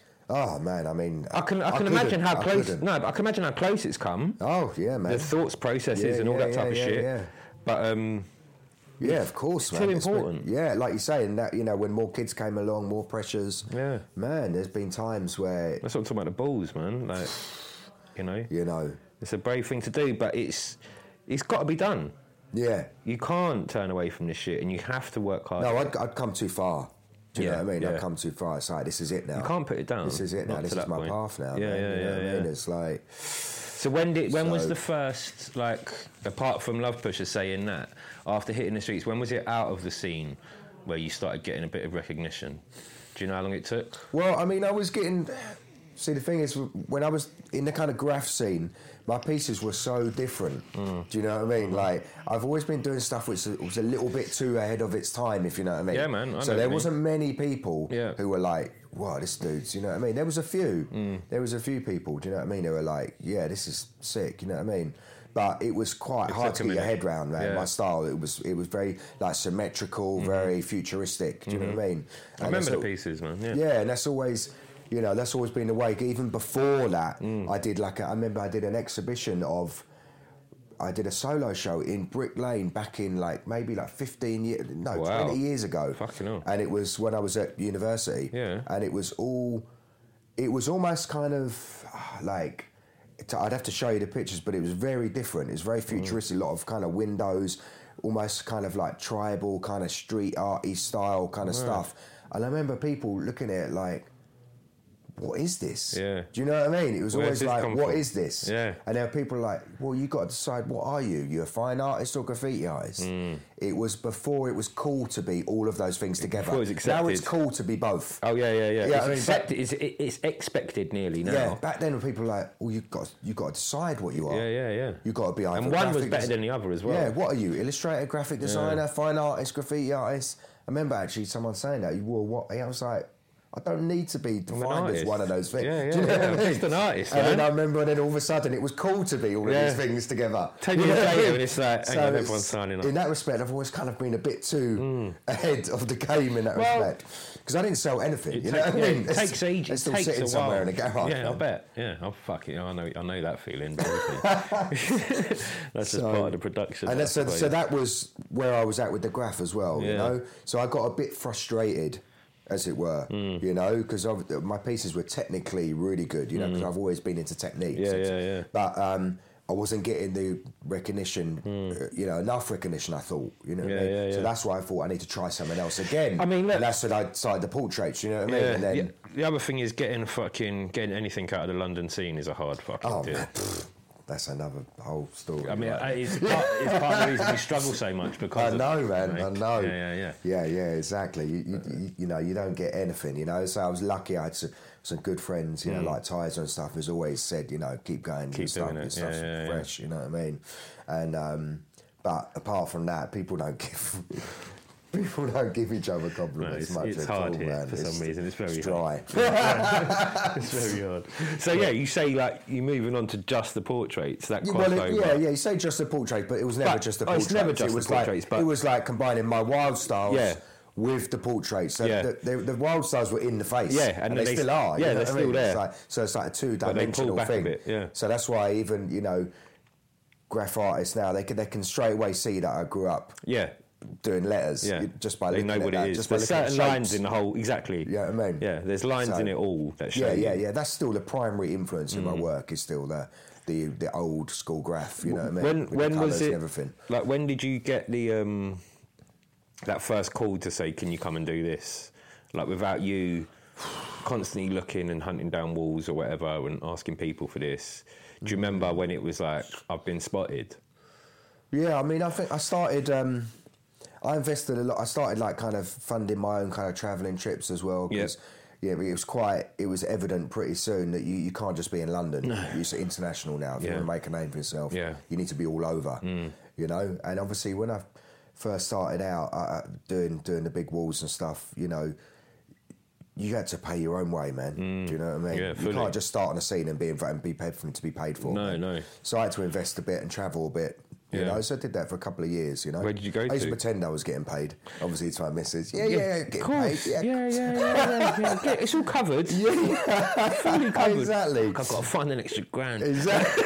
Oh man, I mean, I can I can couldn't, imagine how I close. couldn't. No, but I can imagine how close it's come. Oh yeah, man. The thoughts, processes, Yeah, and all yeah, that type yeah, of yeah, shit. yeah. But um, Yeah, of course, It's man. too It's been- important. yeah, like you say, and that you know, when more kids came along, more pressures. Yeah. man. There's been times where that's what I'm talking about. The balls, man. Like, you know, you know, it's a brave thing to do, but it's it's got to be done. yeah. You can't turn away from this shit, and you have to work hard. No, I'd, I'd come too far. Do you Yeah, know what I mean? yeah. I'd come too far. It's like, this is it now. You can't put it down. This is it now. Not This to is that my point. path now. Yeah, man. yeah, you know yeah, what I yeah. mean? It's like, So when did when was So- the first, like, apart from Love Pusher saying that, after hitting the streets, when was it out of the scene where you started getting a bit of recognition? Do you know how long it took? well, I mean, I was getting. See, the thing is, when I was in the kind of graph scene, my pieces were so different. Mm. Do you know what I mean? Like, I've always been doing stuff which was a little bit too ahead of its time, if you know what I mean. Yeah, man, I know so what there you mean. wasn't many people Yeah. who were like, "Wow, this dude's," you know what I mean? There was a few. Mm. There was a few people. Do you know what I mean? They were like, "Yeah, this is sick." You know what I mean? But it was quite It hard took to a get your minute. head round, man. Yeah. My style, it was it was very like symmetrical, very futuristic. Do you know what I mean? Mm-hmm. I And remember the that's- pieces, man. Yeah. yeah, and that's always, you know, that's always been the way. Even before that, Mm. I did like, a, I remember I did an exhibition of, I did a solo show in Brick Lane back in like maybe like fifteen years, no, Wow. twenty years ago. Fucking hell. And it was when I was at university. Yeah. And it was all, it was almost kind of ah, like, it- I'd have to show you the pictures, but it was very different. It was very futuristic, a lot of kind of windows, almost kind of like tribal, kind of street arty style kind of stuff. And I remember people looking at it like, what is this? Yeah. Do you know what I mean? It was Where's always this like, come what from? is this? Yeah. And there are people like, well, you got to decide, what are you? You're a fine artist or graffiti artist? Mm. It was before it was cool to be all of those things together. Before it was accepted. Now it's cool to be both. Oh yeah, yeah, yeah. Yeah, it's, I mean, accepted, it's, it's expected nearly now. Yeah, back then people were like, well, you've got, you've got to decide what you are. Yeah, yeah, yeah. You've got to be either And one was graphic better des- than the other as well. Yeah, what are you? Illustrator, graphic designer, fine artist, graffiti artist? I remember actually someone saying that. You were what? I was like, I don't need to be defined as artist. one of those things. Yeah, yeah, Do you know yeah. what I I'm mean? just an artist, And then man. I remember, and then all of a sudden it was cool to be all of Yeah. these things together. Ten You years know what I later, mean? and it's like, hang on, it's- everyone's signing up. In that respect, I've always kind of been a bit too ahead of the game in that Well, respect. Because I didn't sell anything. It, You take- know what I yeah, mean? it It's- takes ages. It's still It takes sitting a somewhere while. in a garage. Yeah, I man. bet. Yeah, oh fuck it. I know. I know that feeling. That's just part of the production. And I that's, so, suppose. so that was where I was at with the graph as well, you Yeah. know? So I got a bit frustrated, as it were, Mm. you know, because my pieces were technically really good, you know, because I've always been into techniques. Mm. Yeah, yeah, yeah. But um, I wasn't getting the recognition, uh, you know, enough recognition, I thought, you know what I Mm. Yeah, mean? yeah, So yeah. that's why I thought I need to try something else again. I mean, look- and that's when I started the portraits, you know what I mean? Yeah, And then, yeah. The other thing is getting fucking getting anything out of the London scene is a hard fucking oh, deal. man, pff, that's another whole story. I mean, right? it's part, it's part of the reason we struggle so much because I know, of, man. you I know. Yeah, yeah, yeah. Yeah, yeah, exactly. You, you, you, you know, you don't get anything. You know, so I was lucky. I had some, some good friends. You know, like Tyser and stuff. Who's always said, you know, keep going. Keep your stuff, doing it. Your stuff's Yeah, yeah, yeah. fresh. You know what I mean? And um, but apart from that, people don't give. People don't give each other compliments No, much it's, it's at hard all, here man. for It's- some reason. It's very it's hard. dry. It's very hard. So yeah, you say like you're moving on to just the portraits. That Yeah, well, crossover. it, yeah, yeah. You say just the portrait, but it was never But- just the oh, portraits. it's never just it the was portraits, like, but- it was like combining my wild styles Yeah. with the portraits. So Yeah. the, the, the wild styles were in the face. Yeah, and and, then they, they- still are. yeah, you know they're what I mean? still there. It's like, so it's like a they pull two-dimensional back a thing. bit, yeah. So that's why even you know, graph artists now they can they can straight away see that I grew up Yeah. doing letters. Yeah, you- just by they looking know at what that, it is. Just by There's looking at certain lines shapes. in the whole. Exactly. You know what I mean? Yeah, there's lines So- in it all that show. Yeah, you. yeah, yeah. That's still the primary influence in my work. Is still the the the old school graph. You know what I mean? When With the when was colours it? and everything. Like when did you get the um, that first call to say, "Can you come and do this?" Like without you constantly looking and hunting down walls or whatever and asking people for this. Do you remember when it was like, "I've been spotted"? Yeah, I mean, I think I started. Um, I invested a lot. I started like kind of funding my own kind of travelling trips as well. Because, yeah, it was quite. It was evident pretty soon that you, you can't just be in London. You're international now. If you Yeah. want to make a name for yourself, Yeah. you need to be all over. You know, and obviously when I first started out uh, doing doing the big walls and stuff, you know. You had to pay your own way, man. Do you know what I mean? Yeah, you fully. can't just start on a scene and be inv- and be paid for to be paid for. No, man. no. So I had to invest a bit and travel a bit. You Yeah. know, so I did that for a couple of years. You know, Where did you go I used to to? pretend I was getting paid. Obviously, to my missus. Yeah, yeah, yeah, getting of course. paid. Yeah, yeah, yeah, yeah, yeah, yeah. Yeah, it's all covered. Yeah, fully covered. exactly. I've got to find an extra grand. Exactly.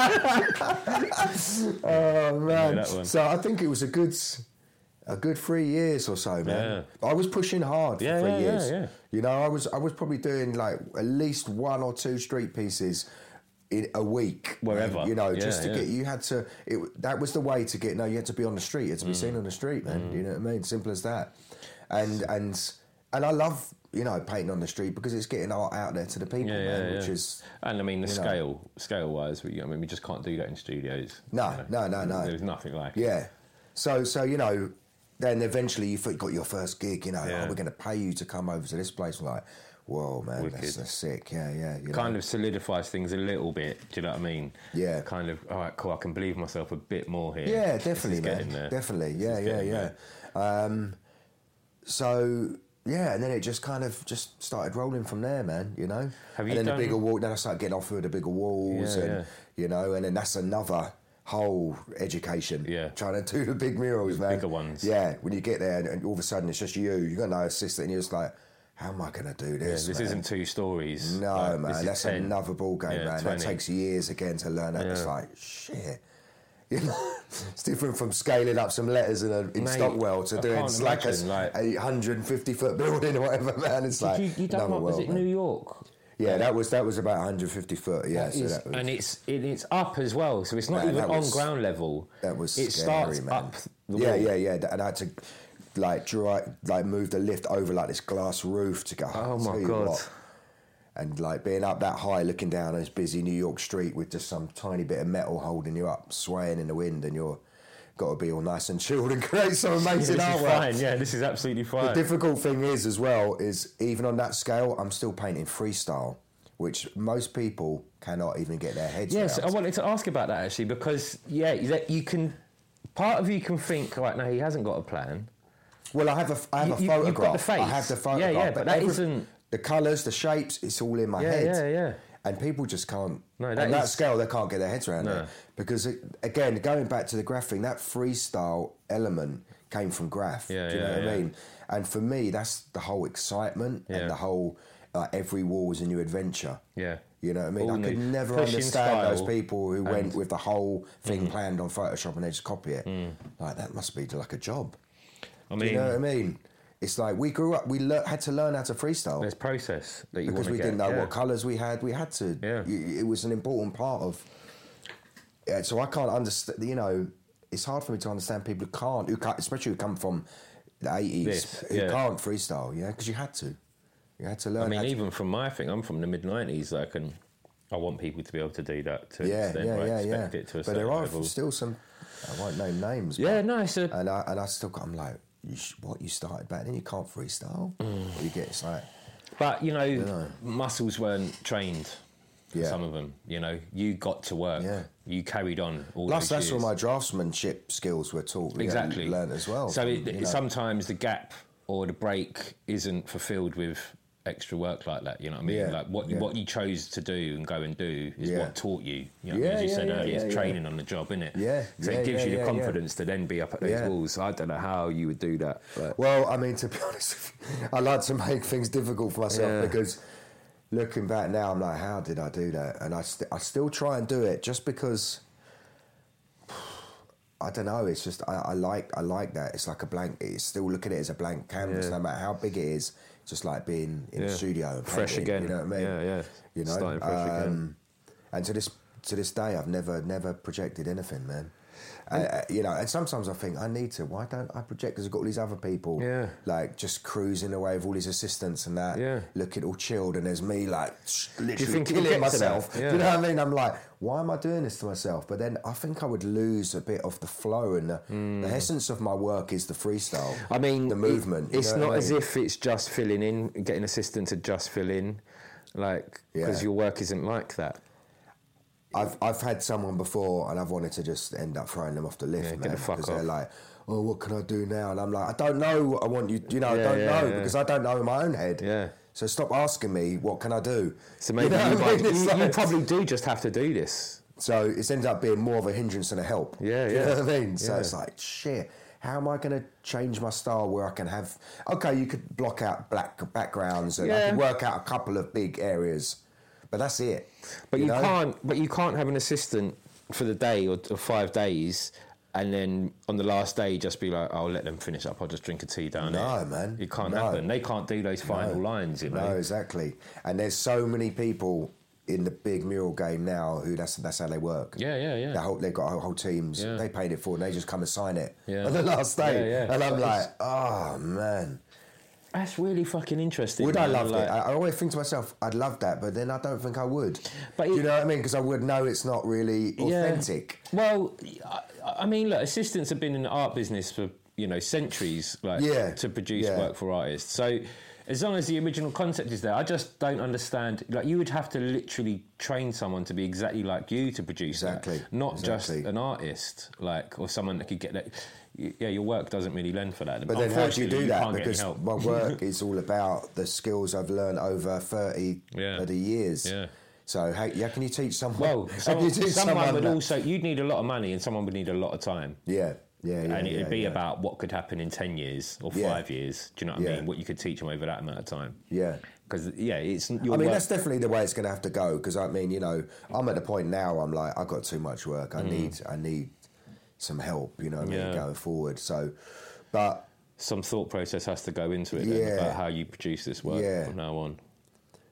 oh man! that one. So I think it was a good, a good three years or so, man. Yeah. But I was pushing hard for Yeah, three yeah, years. yeah, yeah. You know, I was I was probably doing like at least one or two street pieces in a week, Wherever. man. You know, just Yeah, to yeah. get you had to. It, that was the way to get. No, you had to be on the street. You had to be Mm. seen on the street, man. You know what I mean? Simple as that. And and and I love. You know, painting on the street because it's getting art out there to the people, Yeah, man. yeah, Which yeah. is And I mean the you know. scale, scale wise, we, I mean we just can't do that in studios. No, you know. no, no, no. There's nothing like it. Yeah. So, so you know, then eventually you th- got your first gig. You know, Yeah. oh, we're going to pay you to come over to this place. We're like, whoa, man, that's, Wicked. that's sick. Yeah, yeah. You Kind know. of solidifies things a little bit. Do you know what I mean? Yeah. Kind of. All right, cool. I can believe myself a bit more here. Yeah, This is definitely, getting man. there. Definitely. This Yeah, is yeah, getting yeah. there. Um, so. Yeah, and then it just kind of just started rolling from there, man. You know, Have you and then done- the bigger wall. Then I started getting offered the bigger walls, Yeah, and yeah. you know, and then that's another whole education. Yeah. trying to do the big murals, man. bigger ones. Yeah, when you get there, and, and all of a sudden it's just you. You got no assistant, and you're just like, how am I going to do Yeah, this? this man? isn't two stories. No, Like, this man, is that's ten. another ball game, Yeah, man. twenty. That takes years again to learn that. It's Yeah. like shit. You know, it's different from scaling up some letters in, a, in Mate, Stockwell to I doing can't like a imagine, like- eight hundred fifty foot building or whatever, man. It's like Did you, you done another what was world, it? man. New York. Yeah, that was that was about one hundred fifty foot. Yeah, That so is- that was, and it's it, it's up as well, so it's not Man, even that on was- ground level. that was it scary, starts man. up the yeah, wall. yeah, yeah. And I had to like dry, like move the lift over like this glass roof to go. Oh, I'll my tell you God. what. And like being up that high, looking down on this busy New York street with just some tiny bit of metal holding you up, swaying in the wind, and you're got to be all nice and chilled and create some amazing yeah, this artwork. Is fine. Yeah, this is absolutely fine. The difficult thing is, as well, is even on that scale, I'm still painting freestyle, which most people cannot even get their heads Yes, around. I wanted to ask about that actually, because yeah, that you can. Part of you can think, right, no, he hasn't got a plan. Well, I have a, I have You- a you- photograph. you've got the face. I have the photograph. Yeah, yeah, but that every- isn't- the colours, the shapes. It's all in my Yeah, head. yeah, yeah. And people just can't. No, on that that is- scale, they can't get their heads around No. it because, it, again, going back to the graphing, that freestyle element came from graph. Yeah, do you know yeah, what yeah. I mean? And for me, that's the whole excitement Yeah. and the whole uh, every wall is a new adventure. Yeah. You know what I mean? All I could new. never Pushing understand those style people who and- went with the whole thing planned on Photoshop and they just copy it. Mm. Like, that must be like a job. I Do mean, you know what I mean? It's like we grew up, we lear- had to learn how to freestyle there's process that you because want we to didn't get, know yeah. what colours we had. We had to. Yeah. y- It was an important part of. Yeah, so I can't understand. You know, it's hard for me to understand people who can't, who can't, especially who come from the eighties, This, who yeah. can't freestyle. Yeah, because you had to. You had to learn. I mean, how to- even from my thing, I'm from the mid nineties. Like, and I want people to be able to do that to an yeah, extent. yeah, I yeah, yeah. expect it to a But certain there are level. still some. I won't name names. Yeah, but- no, it's a, And I and I still, I'm like, you sh- what you started back then? You can't freestyle. Mm. You get it's like. but you know, know. muscles weren't trained. For Yeah. some of them, you know, you got to work. Yeah. You carried on all Plus, those that's years. where my draftsmanship skills were taught. we exactly learned as well. So from, it, you know. sometimes the gap or the break isn't fulfilled with extra work like that. You know what I mean? Yeah, Like what yeah. what you chose to do and go and do is Yeah. what taught you. You know, Yeah, as you yeah, said yeah, earlier, yeah, it's yeah. training on the job, isn't it? Yeah, So yeah, it gives yeah, you the yeah, confidence to then be up at those Yeah. walls. I don't know how you would do that. But Well, I mean, to be honest, with you, I like to make things difficult for myself Yeah. because looking back now, I'm like, how did I do that? And I, st- I still try and do it just because. I don't know. It's just I, I like I like that. It's like a blank. It's still look at it as a blank canvas, Yeah. no matter how big it is. Just like being in Yeah. the studio, and Fresh painting, again. You know what I mean? Yeah, yeah. You know, Starting fresh again. Um, and to this to this day, I've never never projected anything, man. Uh, you know, and sometimes I think I need to. Why don't I project? Because I've got all these other people, Yeah. like just cruising away with all these assistants and that, Yeah. looking all chilled, and there's me like sh- literally think it would killing get to that? myself. Yeah. Do you know what I mean? I'm like, why am I doing this to myself? But then I think I would lose a bit of the flow and the, the essence of my work is the freestyle. I mean, the movement. It, you it's know not what I as mean? if it's just filling in, getting assistant to just fill in, like because Yeah. your work isn't like that. I've I've had someone before, and I've wanted to just end up throwing them off the lift, Yeah, get man, the fuck because they're off. like, "Oh, what can I do now?" And I'm like, "I don't know what I want you. You know, I Yeah, don't yeah, know yeah. because I don't know in my own head. Yeah. So stop asking me what can I do. So maybe know you, what I might, mean? It's you, you like- probably do just have to do this. So it's ended up being more of a hindrance than a help. Yeah, Do you yeah. know what I mean? So Yeah. it's like, shit, how am I going to change my style where I can have... Okay, you could block out black backgrounds and I Yeah. could work out a couple of big areas, but that's it. But you, know? can't. But you can't have an assistant for the day or, or five days, and then on the last day just be like, "I'll let them finish up. I'll just drink a tea down No, there." man. It can't No. happen. They can't do those final lines. You know. No, exactly. And there's so many people in the big mural game now who that's that's how they work. Yeah, yeah, yeah. The whole, they've got whole, whole teams. Yeah. They paid it for, and they just come and sign it Yeah. on the last day. Yeah, yeah. And I'm But like, it's- oh man. That's really fucking interesting. Would I man. love Like- it? I, I always think to myself, I'd love that, but then I don't think I would. But Do you it- know what I mean? Because I would know it's not really authentic. Yeah. Well, I, I mean, look, assistants have been in the art business for you know centuries, like Yeah, to produce yeah. work for artists. So as long as the original concept is there, I just don't understand. Like you would have to literally train someone to be exactly like you to produce Exactly, that, not exactly. just an artist, like or someone that could get that. Yeah, your work doesn't really lend for that. But then how do you do that? Can't get any Because help. my work is all about the skills I've learned over thirty Yeah. of the years. Yeah. So how, how can you teach someone? Well, how someone, can you teach someone, someone would that- also you'd need a lot of money, and someone would need a lot of time. Yeah, yeah, yeah. and it'd yeah, be yeah. about what could happen in ten years or Yeah. five years. Do you know what I Yeah. mean? What you could teach them over that amount of time. Yeah. Because, yeah, it's your I mean, work. that's definitely the way it's going to have to go. Because I mean, you know, I'm at the point now. I'm like, I've got too much work. I need, I need some help. You know, what I mean, Mm. Yeah. going forward. So, but Some thought process has to go into it then Yeah. about how you produce this work Yeah. from now on.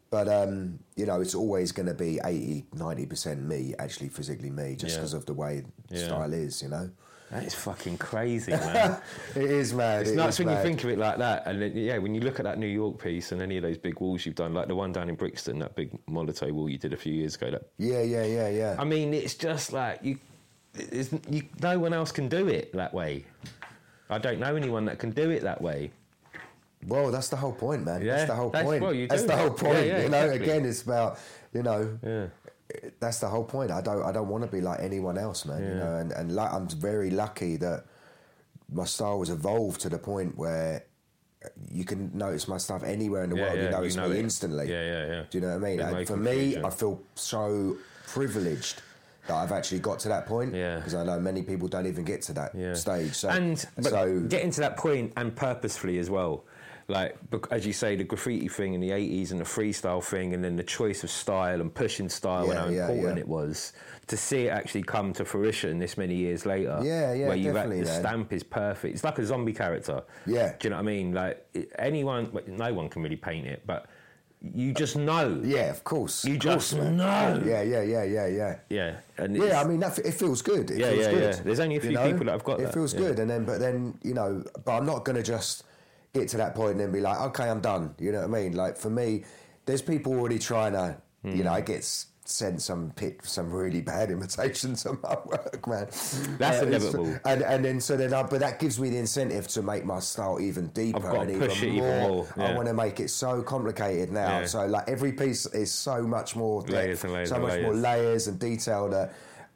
But, um, you know, it's always going to be eighty, ninety percent me, actually physically me, just because Yeah. of the way Yeah. style is, you know? That is fucking crazy, man. It is mad. It's it nuts is when mad. you think of it like that. And then, yeah, when you look at that New York piece and any of those big walls you've done, like the one down in Brixton, that big Molotow wall you did a few years ago. That, Yeah, yeah, yeah, yeah. I mean, it's just like you, it's, you. No one else can do it that way. I don't know anyone that can do it that way. Well, that's the whole point, man. Yeah, That's the whole that's- point. well, you that's do the that. whole point. Yeah, yeah, you know, exactly. again, it's about, you know, Yeah. that's the whole point. I don't, I don't want to be like anyone else, man. You Yeah. know, and and like, I'm very lucky that my style was evolved to the point where you can notice my stuff anywhere in the Yeah, world. yeah, you notice you know me it. instantly. Yeah, yeah, yeah. Do you know what I mean? There's And no for me, confusion. I feel so privileged that I've actually got to that point. Yeah. Because I know many people don't even get to that Yeah. stage. So, and but so getting to that point and purposefully as well, like bec- as you say, the graffiti thing in the eighties and the freestyle thing, and then the choice of style and pushing style and Yeah, how yeah, important yeah. it was to see it actually come to fruition this many years later. Yeah, yeah, where you've had- definitely, the man. stamp is perfect. It's like a zombie character. Yeah. Do you know what I mean? Like it- anyone, well, no one can really paint it, but you just know. yeah, of course. You of course, just man. know. Yeah, yeah, yeah, yeah, yeah. Yeah, and Yeah, it's- I mean, that, it feels good. It Yeah, feels yeah, good. yeah. There's only a you few people that have got it that, feels yeah. good, and then, but then, you know, but I'm not going to just get to that point and then be like, okay, I'm done. You know what I mean? Like, for me, there's people already trying to, Hmm. you know, I get s- sent some pit, some really bad imitations of my work, man. That's Uh, it's- inevitable. And and then, so then, I, but that gives me the incentive to make my style even deeper I've got and to push it even more, I yeah. want to make it so complicated now. Yeah. So, like, every piece is so much more depth, Layers and layers so and much more layers. layers and detail that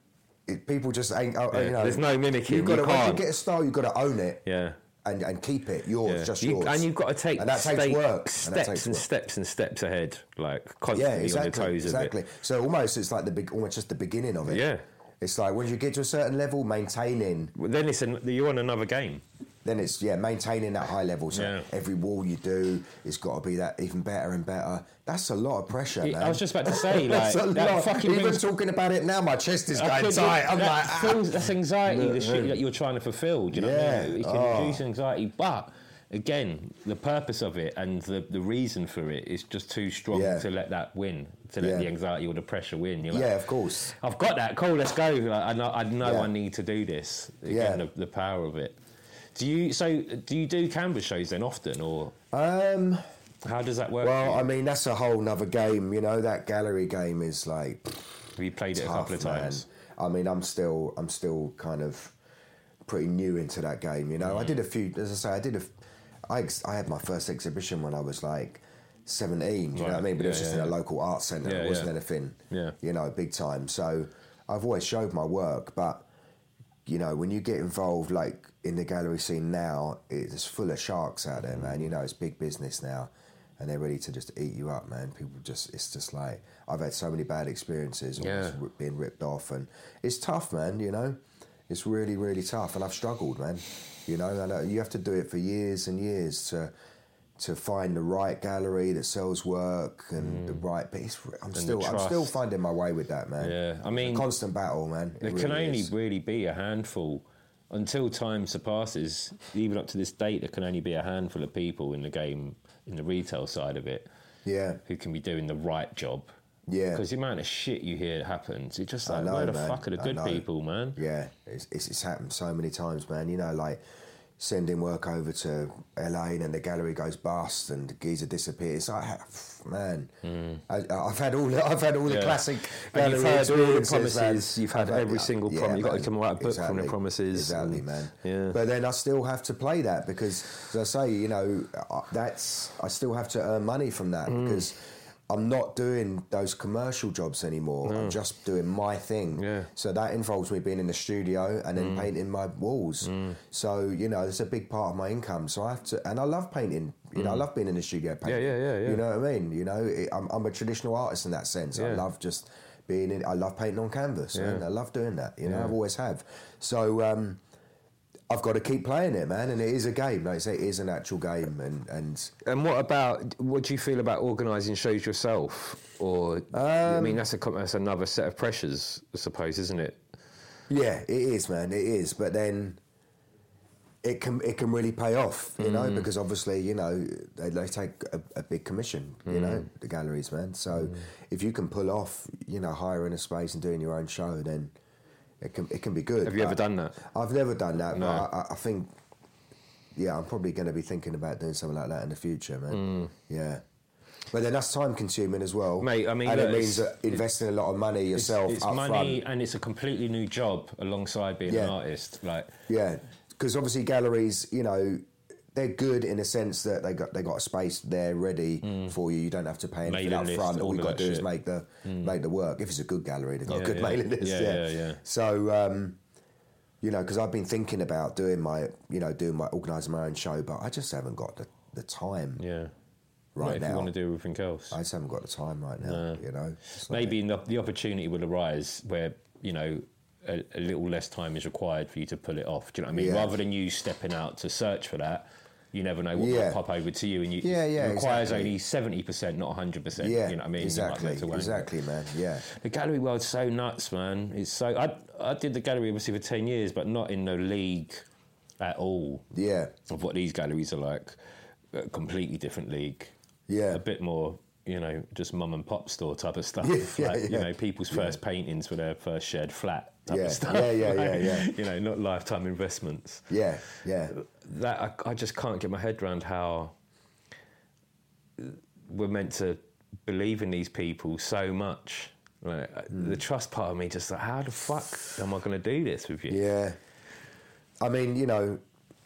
it, people just ain't. Oh, Yeah, you know, there's no mimicking, You've got you to, once you can't. get a style, you've got to own it Yeah. and, and keep it yours, Yeah. just You- yours. and you've got to take and that takes steps, work. And that steps takes and work. steps and steps ahead, like Yeah, constantly exactly, on your toes exactly. a bit. So almost it's like the big, almost just the beginning of it. Yeah. It's like when you get to a certain level, maintaining. Well, then it's an, you're on another game. Then it's yeah, maintaining that high level. So Yeah. every wall you do, it's got to be that even better and better. That's a lot of pressure, man. I was just about to say, like, That's a that lot. fucking Even brings- talking about it now, my chest is I going could- tight. I'm that like, ah. feels, that's anxiety, the shit that you're trying to fulfil. Do you know what I Yeah. mean? It can Oh. reduce anxiety, but again, the purpose of it and the, the reason for it is just too strong Yeah. to let that win, to let Yeah. the anxiety or the pressure win. You're like, yeah, of course. I've got that. Cool, let's go. Like, I know, I, know Yeah. I need to do this. Again, Yeah. the, the power of it. Do you so? Do you do canvas shows then often, or Um, how does that work? well, for you? I mean, that's a whole nother game. You know, that gallery game is like Have you played it a tough, couple of man. times? I mean, I'm still, I'm still kind of pretty new into that game. You know, Mm. I did a few. As I say, I did a. I, ex- I had my first exhibition when I was like seventeen. Do you know what I Right. mean? But it was Yeah, just yeah, in a yeah. local art centre. Yeah, it wasn't yeah. anything. Yeah. You know, big time. So I've always showed my work, but you know, when you get involved, like in the gallery scene now, it's full of sharks out there, man. You know, it's big business now, and they're ready to just eat you up, man. People just, it's just like, I've had so many bad experiences, Yeah. almost ri- being ripped off, and it's tough, man. You know, it's really, really tough, and I've struggled, man. You know, and uh, you have to do it for years and years to to find the right gallery that sells work and the right. But it's, I'm the still, I'm still trust. finding my way with that, man. Yeah, I mean, It's a constant battle, man. It There can really only is. really be a handful until time surpasses. Even up to this date, there can only be a handful of people in the game, in the retail side of it, Yeah, who can be doing the right job. yeah. Because the amount of shit you hear happens, it's just I like, know, where the man. fuck are the I good know. people, man? Yeah, it's, it's it's happened so many times, man. You know, like sending work over to L A and then the gallery goes bust and the geezer disappears. It's like, man, I, I've had all the, I've had all the Mm. Yeah. classic And you've gallery heard all the experiences, promises, man. you've had I've every single promise. You've got to man, come and write a book from the exactly, promises Exactly, and- man. yeah. But then I still have to play that because, as I say, you know, I- that's I still have to earn money from that Mm. because I'm not doing those commercial jobs anymore. I'm just doing my thing. Yeah. So that involves me being in the studio and then painting my walls. So, you know, it's a big part of my income. So I have to, and I love painting. You know, I love being in the studio painting. yeah, yeah, yeah. You know what I mean? You know, it, I'm, I'm a traditional artist in that sense. I Yeah. love just being in, I love painting on canvas. Yeah. Man. I love doing that. You know, Yeah. I've always have. So, um, I've got to keep playing it, man, and it is a game. Like I say, it is an actual game, and and And what about, what do you feel about organising shows yourself? Or, I mean, that's, a, that's another set of pressures, I suppose, isn't it? yeah, it is, man, it is. But then it can it can really pay off, you mm. know, because obviously, you know, they, they take a, a big commission, you mm. know, the galleries, man. So mm. if you can pull off, you know, hiring a space and doing your own show, then it can it can be good. Have you but ever done that? I've never done that, no. but I, I think, yeah, I'm probably going to be thinking about doing something like that in the future, man. Mm. Yeah. But then that's time consuming as well, mate. I mean, and look, it means that investing a lot of money yourself. It's, it's up money, front. and it's a completely new job alongside being yeah. an artist. Like, yeah, because obviously galleries, you know, they're good in a sense that they got they got a space there ready mm. for you. You don't have to pay anything up front. All, all you got to do shit. is make the mm. make the work. If it's a good gallery, they've got yeah, a good yeah. mailing list. Yeah, yeah, yeah, yeah. So. Um, You know, because I've been thinking about doing my, you know, doing my organising my own show, but I just haven't got the, the time. Yeah. Right Not if now, you want to do everything else. I just haven't got the time right now. No. You know, maybe like, the opportunity will arise where you know a, a little less time is required for you to pull it off. Do you know what I mean? Yeah. Rather than you stepping out to search for that, you never know what yeah. might pop over to you, and you, yeah, yeah, it requires exactly. only seventy percent, not one hundred percent. Yeah, you know what I mean? exactly, exactly, man. Yeah, the gallery world's so nuts, man. It's so I I did the gallery obviously for ten years, but not in the league at all. Yeah, of what these galleries are like, a completely different league. Yeah, a bit more, you know, just mum and pop store type of stuff. Yeah, like, yeah, you know, people's yeah. first paintings for their first shared flat type yeah. of stuff. Yeah, yeah, like, yeah, yeah. You know, not lifetime investments. Yeah, yeah. That I, I just can't get my head around how we're meant to believe in these people so much. Like, mm. The trust part of me just like, how the fuck am I going to do this with you? Yeah. I mean, you know,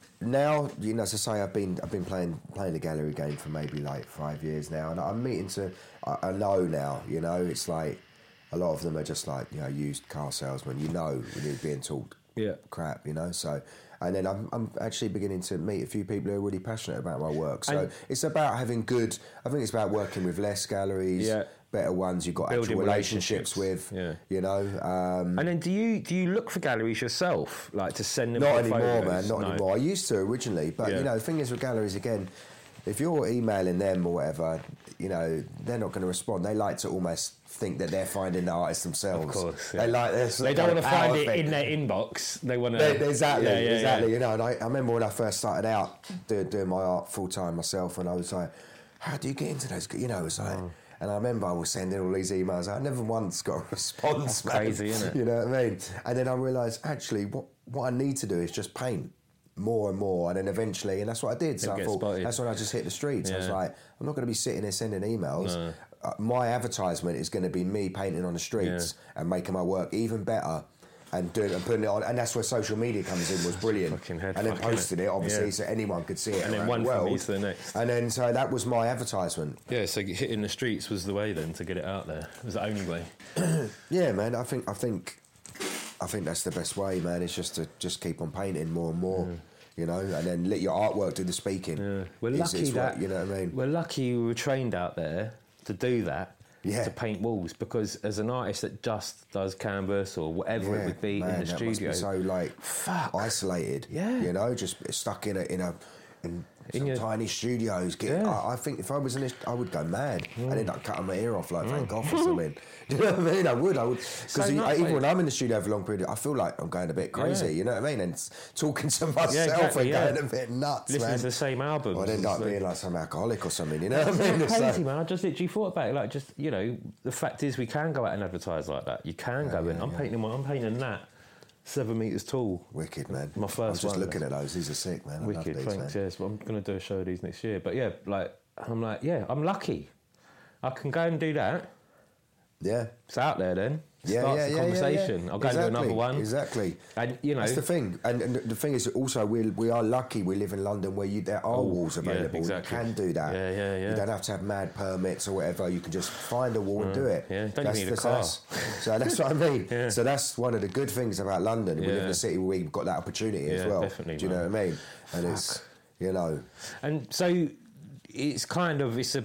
now, you know, as I say, I've been I've been playing playing the gallery game for maybe like five years now, and I'm meeting to I, I know now, you know, it's like a lot of them are just like, you know, used car salesmen, you know, when you're being taught yeah. crap, you know. So, and then I'm I'm actually beginning to meet a few people who are really passionate about my work. So and it's about having good. I think it's about working with less galleries. Yeah. Better ones you've got Building actual relationships, relationships with, yeah. you know. Um, and then do you do you look for galleries yourself, like to send them? Not anymore, photos? man. Not no. anymore. I used to originally, but yeah. you know, the thing is with galleries again, if you're emailing them or whatever, you know, they're not going to respond. They like to almost think that they're finding the artist themselves. Of course, yeah. they like this. They don't want to find it in their inbox. They want to exactly, yeah, yeah, exactly. Yeah. You know, and I, I remember when I first started out doing, doing my art full time myself, and I was like, "How do you get into those?" You know, it was like. Oh. And I remember I was sending all these emails. I never once got a response. That's crazy, isn't it? You know what I mean? And then I realised, actually, what what I need to do is just paint more and more. And then eventually, and that's what I did. So I thought, spotted. That's when I just hit the streets. Yeah. I was like, I'm not going to be sitting there sending emails. No. Uh, my advertisement is going to be me painting on the streets yeah. and making my work even better. And doing and putting it on, and that's where social media comes in. Was brilliant, Fucking head and then fucking posted it, obviously, yeah. so anyone could see it. And then one the from world. me to the next. And then so that was my advertisement. Yeah, so hitting the streets was the way then to get it out there. It was the only way. Yeah, man. I think I think I think that's the best way, man. It's just to just keep on painting more and more. Yeah. You know, and then let your artwork do the speaking. Yeah. We're it's, lucky it's that what, you know what I mean. We're lucky we were trained out there to do that. Yeah. To paint walls, because as an artist that just does canvas or whatever yeah, it would be man, in the that studio, must be so like fuck. isolated. Yeah, you know, just stuck in a in a in, in some your, tiny studios. Get, yeah. I, I think if I was in this, I would go mad. Mm. I'd end up cutting my ear off like Van Gogh or something. Do you know what I mean? I would, I would, because so even like, when I'm in the studio for a long period, I feel like I'm going a bit crazy. Yeah. You know what I mean? And talking to myself yeah, exactly, and yeah. going a bit nuts. Listening man. to the same album. I'd end up being like some alcoholic or something. You know what I mean? It's crazy, like, man. I just literally thought about it. Like, just you know, the fact is, we can go out and advertise like that. You can yeah, go yeah, in. I'm yeah. painting. I'm painting that. Seven metres tall. Wicked, man. My first I was just one, looking at those. These are sick, man. I Wicked, love these, thanks. man. Yes, well, I'm going to do a show of these next year. But yeah, like I'm like, yeah, I'm lucky. I can go and do that. Yeah, it's out there then. Yeah, Starts yeah, the yeah, conversation. yeah, yeah. I'll go exactly, and do another one. Exactly. And you know, that's the thing. And, and the thing is, also, we we are lucky. We live in London, where you there are oh, walls available. Yeah, exactly. You can do that. Yeah, yeah, yeah. You don't have to have mad permits or whatever. You can just find a wall uh, and do it. Yeah, don't that's need a the, car. That's, so that's what I mean. yeah. So that's one of the good things about London. We yeah. live in a city where we've got that opportunity yeah, as well. Definitely, do you man. know what I mean? And Fuck. It's you know, and so it's kind of it's a.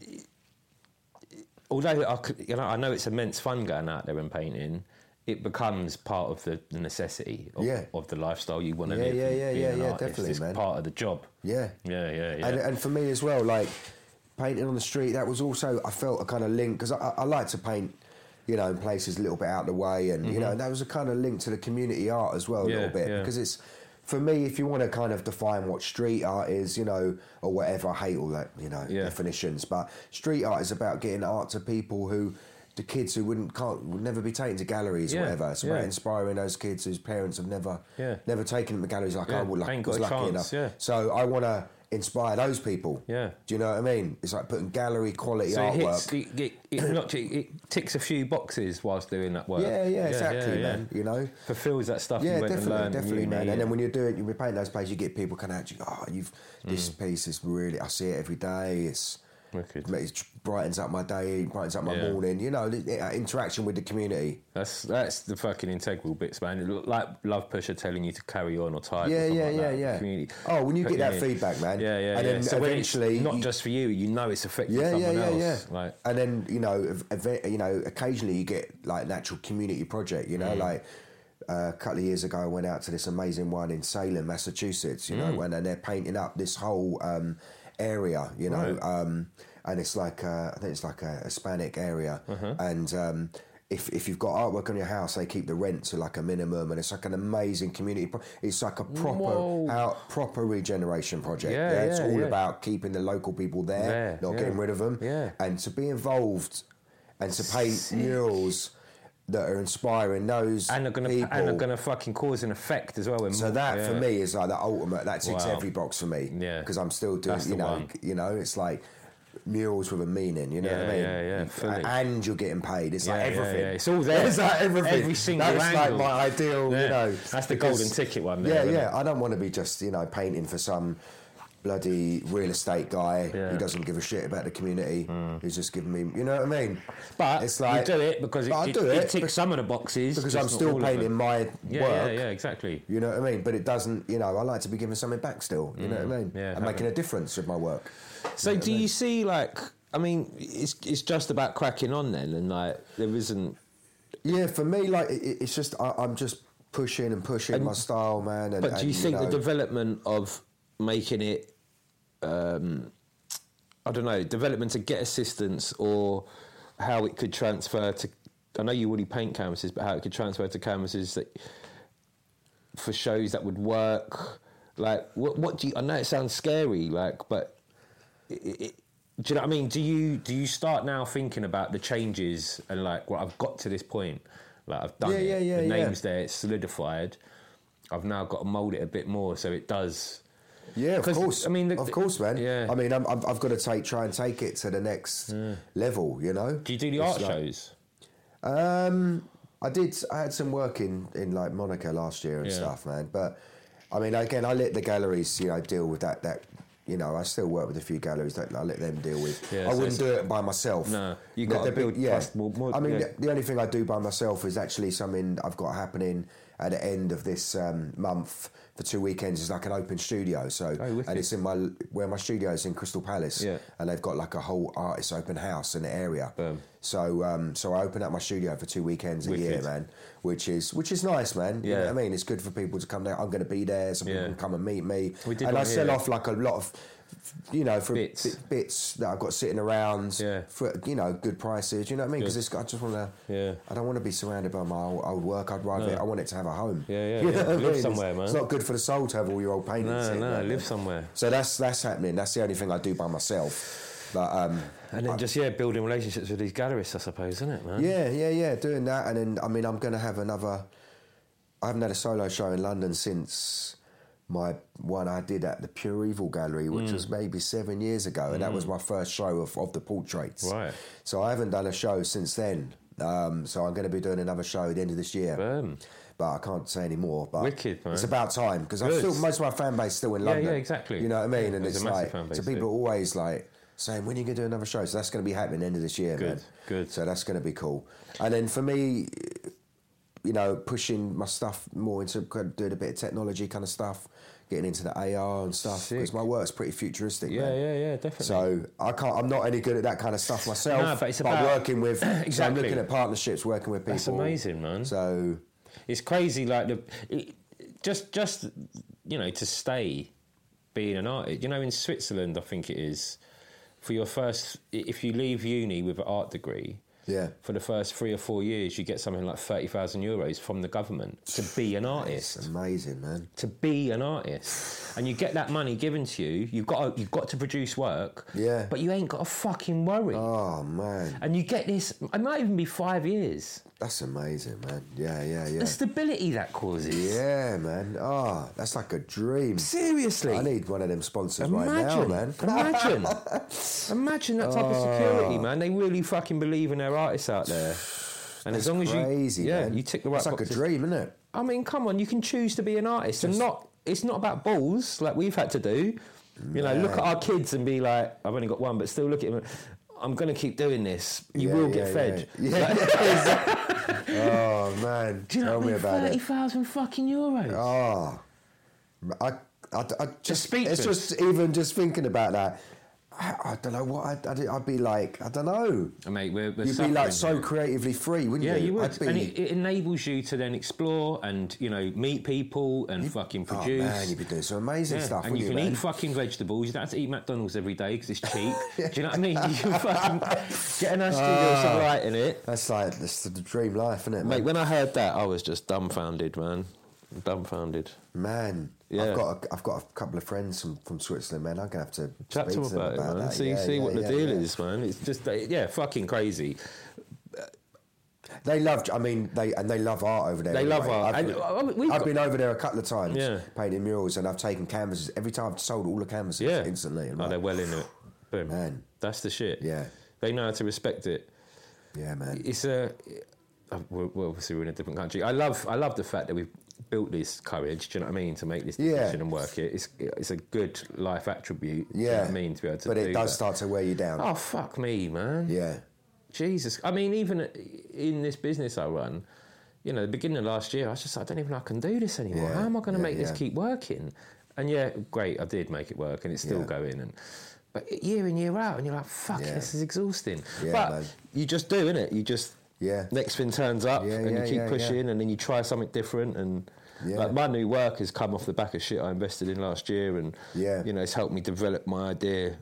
Although I, could, you know, I know it's immense fun going out there and painting, it becomes part of the, the necessity of, yeah. of the lifestyle you want to yeah, live. Yeah, yeah, yeah, yeah, artist. definitely, it's man. Part of the job. Yeah, yeah, yeah, yeah. And, and for me as well, like painting on the street, that was also I felt a kind of link because I, I like to paint, you know, in places a little bit out of the way, and mm-hmm. you know, and that was a kind of link to the community art as well, a yeah, little bit yeah. because it's. for me, if you want to kind of define what street art is, you know, or whatever, I hate all that, you know, Yeah. definitions. But street art is about getting art to people who, the kids who wouldn't, can't, would never be taken to galleries, or Yeah, whatever. It's yeah. about inspiring those kids whose parents have never, Yeah. never taken them to galleries like Yeah, I would, like, ain't was got a lucky chance, enough. yeah. So I want to inspire those people. Yeah. Do you know what I mean? It's like putting gallery quality So it, artwork. hits, it, it, it, not, it ticks a few boxes whilst doing that work. Yeah, yeah, exactly, yeah, man. You know, fulfills that stuff yeah, you went definitely, and learned. definitely, uni, man. yeah. And then when you're doing, you paint those pages, you get people coming out. You go, oh, you've this Mm. piece is really. I see it every day. It's Wicked. it brightens up my day, brightens up my Yeah. morning. You know, the, the interaction with the community. That's that's the fucking integral bits, man. Like Love Pusher telling you to carry on or type. Yeah, or something yeah, like yeah, that. yeah. Community. Oh, when you get Putting that in. feedback, man. Yeah, yeah, and yeah. then So when eventually, it's not you- just for you, you know it's affecting yeah, yeah, someone yeah, else. yeah. Like, and then you know, ev- ev- you know, occasionally you get like natural community project. You know, Mm. like uh, a couple of years ago, I went out to this amazing one in Salem, Massachusetts. You know, Mm. when and they're painting up this whole um, area. You know, Right. um, and it's like uh, I think it's like a Hispanic area, Uh-huh. and. Um, if, if you've got artwork on your house, they keep the rent to like a minimum, and it's like an amazing community. Pro- it's like a proper Whoa. out, proper regeneration project. Yeah, it's yeah, all yeah. about keeping the local people there, There, not yeah. getting rid of them, Yeah. and to be involved and to paint murals that are inspiring those and they're gonna people. and they're gonna fucking cause an effect as well. So that yeah. for me is like the ultimate. That ticks Wow. every box for me. Yeah. because I'm still doing. That's You the know, one. you know, it's like murals with a meaning. You know Yeah, what I mean? yeah, yeah, You- fully. And you're getting paid. It's like Yeah, yeah, everything. yeah. It's all there. It's like everything. Every single That's angle. like my ideal. Yeah. You know, That's the because- golden ticket one there, Yeah, isn't yeah. it? I don't want to be just you know painting for some bloody real estate guy Yeah. who doesn't give a shit about the community. Who's just giving me. You know what I mean? But it's like you do it because it, but I it, do it it ticks some of the boxes because just I'm not still all of them. painting my Yeah, work. yeah, yeah, exactly. You know what I mean? But it doesn't, you know, I like to be giving something back still. You know what I mean? yeah, and making a difference with my work. So do you see like? I mean, it's it's just about cracking on then, and like there isn't. Yeah, for me, like, it, it's just, I, I'm just pushing and pushing And- my style, man. And, But do you and, think know, the development of making it, um, I don't know, development to get assistance or how it could transfer to, I know you already paint canvases, but how it could transfer to canvases that for shows that would work? Like, what, what do you, I know it sounds scary, like, but it, it, do you know what I mean? Do you do you start now thinking about the changes and like, well, I've got to this point, like I've done Yeah, it, yeah, yeah, the yeah. name's there, it's solidified. I've now got to mould it a bit more so it does. Yeah, of 'Cause, course. I mean, the- of course, man. yeah. I mean, I'm, I've, I've got to take, try and take it to the next level, you know? Do you do the It's art like- shows? Um, I did. I had some work in, in like Monaco last year and Yeah. stuff, man. But I mean, again, I let the galleries, you know, deal with that. That you know, I still work with a few galleries that I let them deal with. Yeah, I so wouldn't it's- do it by myself. No, you The- gotta the build big- yeah. trust more- more- I mean, yeah. the, the only thing I do by myself is actually something I've got happening at the end of this um, month for two weekends. Is like an open studio. So Oh, wicked. and it's in my where my studio is in Crystal Palace. Yeah. And they've got like a whole artist open house in the area. Boom. So um, so I open up my studio for two weekends a year, Wicked. man, which is which is nice, man. You know Yeah. what I mean? It's good for people to come there. I'm going to be there, so people Yeah. can come and meet me. We did and one I sell here. off like a lot of, you know, for Bits. bits, bits that I've got sitting around Yeah. for you know good prices. You know what I mean? Good. Because I just want to. Yeah. I don't want to be surrounded by my old, old work. I'd rather No. I want it to have a home. Yeah, yeah, You yeah. know what I Live mean? It's- somewhere, man. It's not good for the soul to have all your old paintings. No, sitting no, there, live man. somewhere. So that's that's happening. That's the only thing I do by myself. But um, And then just, yeah, building relationships with these gallerists, I suppose, isn't it, man? Yeah, yeah, yeah, doing that. And then, I mean, I'm going to have another... I haven't had a solo show in London since my one I did at the Pure Evil Gallery, which Mm. was maybe seven years ago. And that was my first show of, of the portraits. Right. So I haven't done a show since then. Um, so I'm going to be doing another show at the end of this year. Boom. But I can't say any more. But Wicked, man. It's about time, because I Good. feel most of my fan base is still in Yeah, London. yeah, exactly. You know what I mean? And There's it's a massive like... fan base So people too. are always like... saying, when are you going to do another show? So that's going to be happening end of this year, Good, man. good. So that's going to be cool. And then for me, you know, pushing my stuff more into kind of doing a bit of technology kind of stuff, getting into the A R and stuff, Sick. because my work's pretty futuristic, Yeah, man. yeah, yeah, definitely. So I can't. I'm not any good at that kind of stuff myself. No, but it's I'm about- working with. So I'm Exactly. looking at partnerships, working with people. That's amazing, man. So It's crazy, like, the it, just, just, you know, to stay being an artist. You know, in Switzerland, I think it is, for your first, if you leave uni with an art degree, Yeah. For the first three or four years, you get something like thirty thousand euros from the government to be an artist. It's amazing, man. To be an artist, and you get that money given to you. You've got to, you've got to produce work. Yeah. But you ain't got to fucking worry. Oh man. And you get this. It might even be five years. That's amazing, man. Yeah, yeah, yeah. The stability that causes. Yeah, man. Oh, that's like a dream. Seriously. I need one of them sponsors Imagine, right now, man. Imagine. Imagine that type of security, man. They really fucking believe in their artists out there. And That's as long as you, crazy, yeah, man. you tick the right It's like boxes. a dream, isn't it? I mean, come on, you can choose to be an artist, and not. It's not about balls like we've had to do. You know, look at our kids and be like, I've only got one, but still look at him. I'm going to keep doing this. You Yeah, will yeah, get fed. Yeah. yeah. Oh man, Do you tell know me what I mean? about Thirty it. thousand fucking euros. Oh, I, I, I just speak It's to us. just even just thinking about that. I, I don't know what I'd, I'd, I'd be like. I don't know. Mate, we're, we're You'd be suffering like so here. creatively free, wouldn't Yeah, you? you would, I'd be, and it, it enables you to then explore and you know meet people and fucking oh produce. man, you'd be doing some amazing Yeah, stuff. and you wouldn't can you, eat man? fucking vegetables. You don't have to eat McDonald's every day because it's cheap. Do you know what I mean? You can fucking get a nice studio with some light in it. That's like that's the dream life, isn't it, Mate, man? when I heard that, I was just dumbfounded, man. Dumbfounded. Man, Yeah. I've got a, I've got a couple of friends from, from Switzerland, man. I'm gonna have to Chat to speak them about it, man. that. See, Yeah, see yeah, what the yeah, deal yeah. is, man. It's just, uh, yeah, fucking crazy. They love. I mean, they and they love art over there. They anyway. love art. I've, And, uh, we've I've got- been over there a couple of times, Yeah. painting murals, and I've taken canvases. Every time I've sold all the canvases Yeah. instantly. I'm Oh, like, they're well in it. Boom. Man. That's the shit. Yeah. They know how to respect it. yeah, man. It's a. Uh, we're, we're obviously we're in a different country. I love, I love the fact that we've built this courage. Do you know what I mean? To make this Yeah. decision and work it. It's, it's a good life attribute. Do you know Yeah, what I mean? To be able to but do it does that. start to wear you down. Oh fuck me, man. Yeah, Jesus. I mean, even in this business I run, you know, the beginning of last year, I was just like, I don't even know I can do this anymore. Yeah, How am I going to yeah, make this yeah. keep working? And yeah, great, I did make it work, and it's still Yeah. going. And but year in year out, and you're like, fuck, Yeah. this is exhausting. Yeah, but man. you just do, innit? You just Yeah. next thing turns up, Yeah, and yeah, you keep yeah, pushing, yeah. and then you try something different. And Yeah. like my new work has come off the back of shit I invested in last year, and Yeah. you know, it's helped me develop my idea.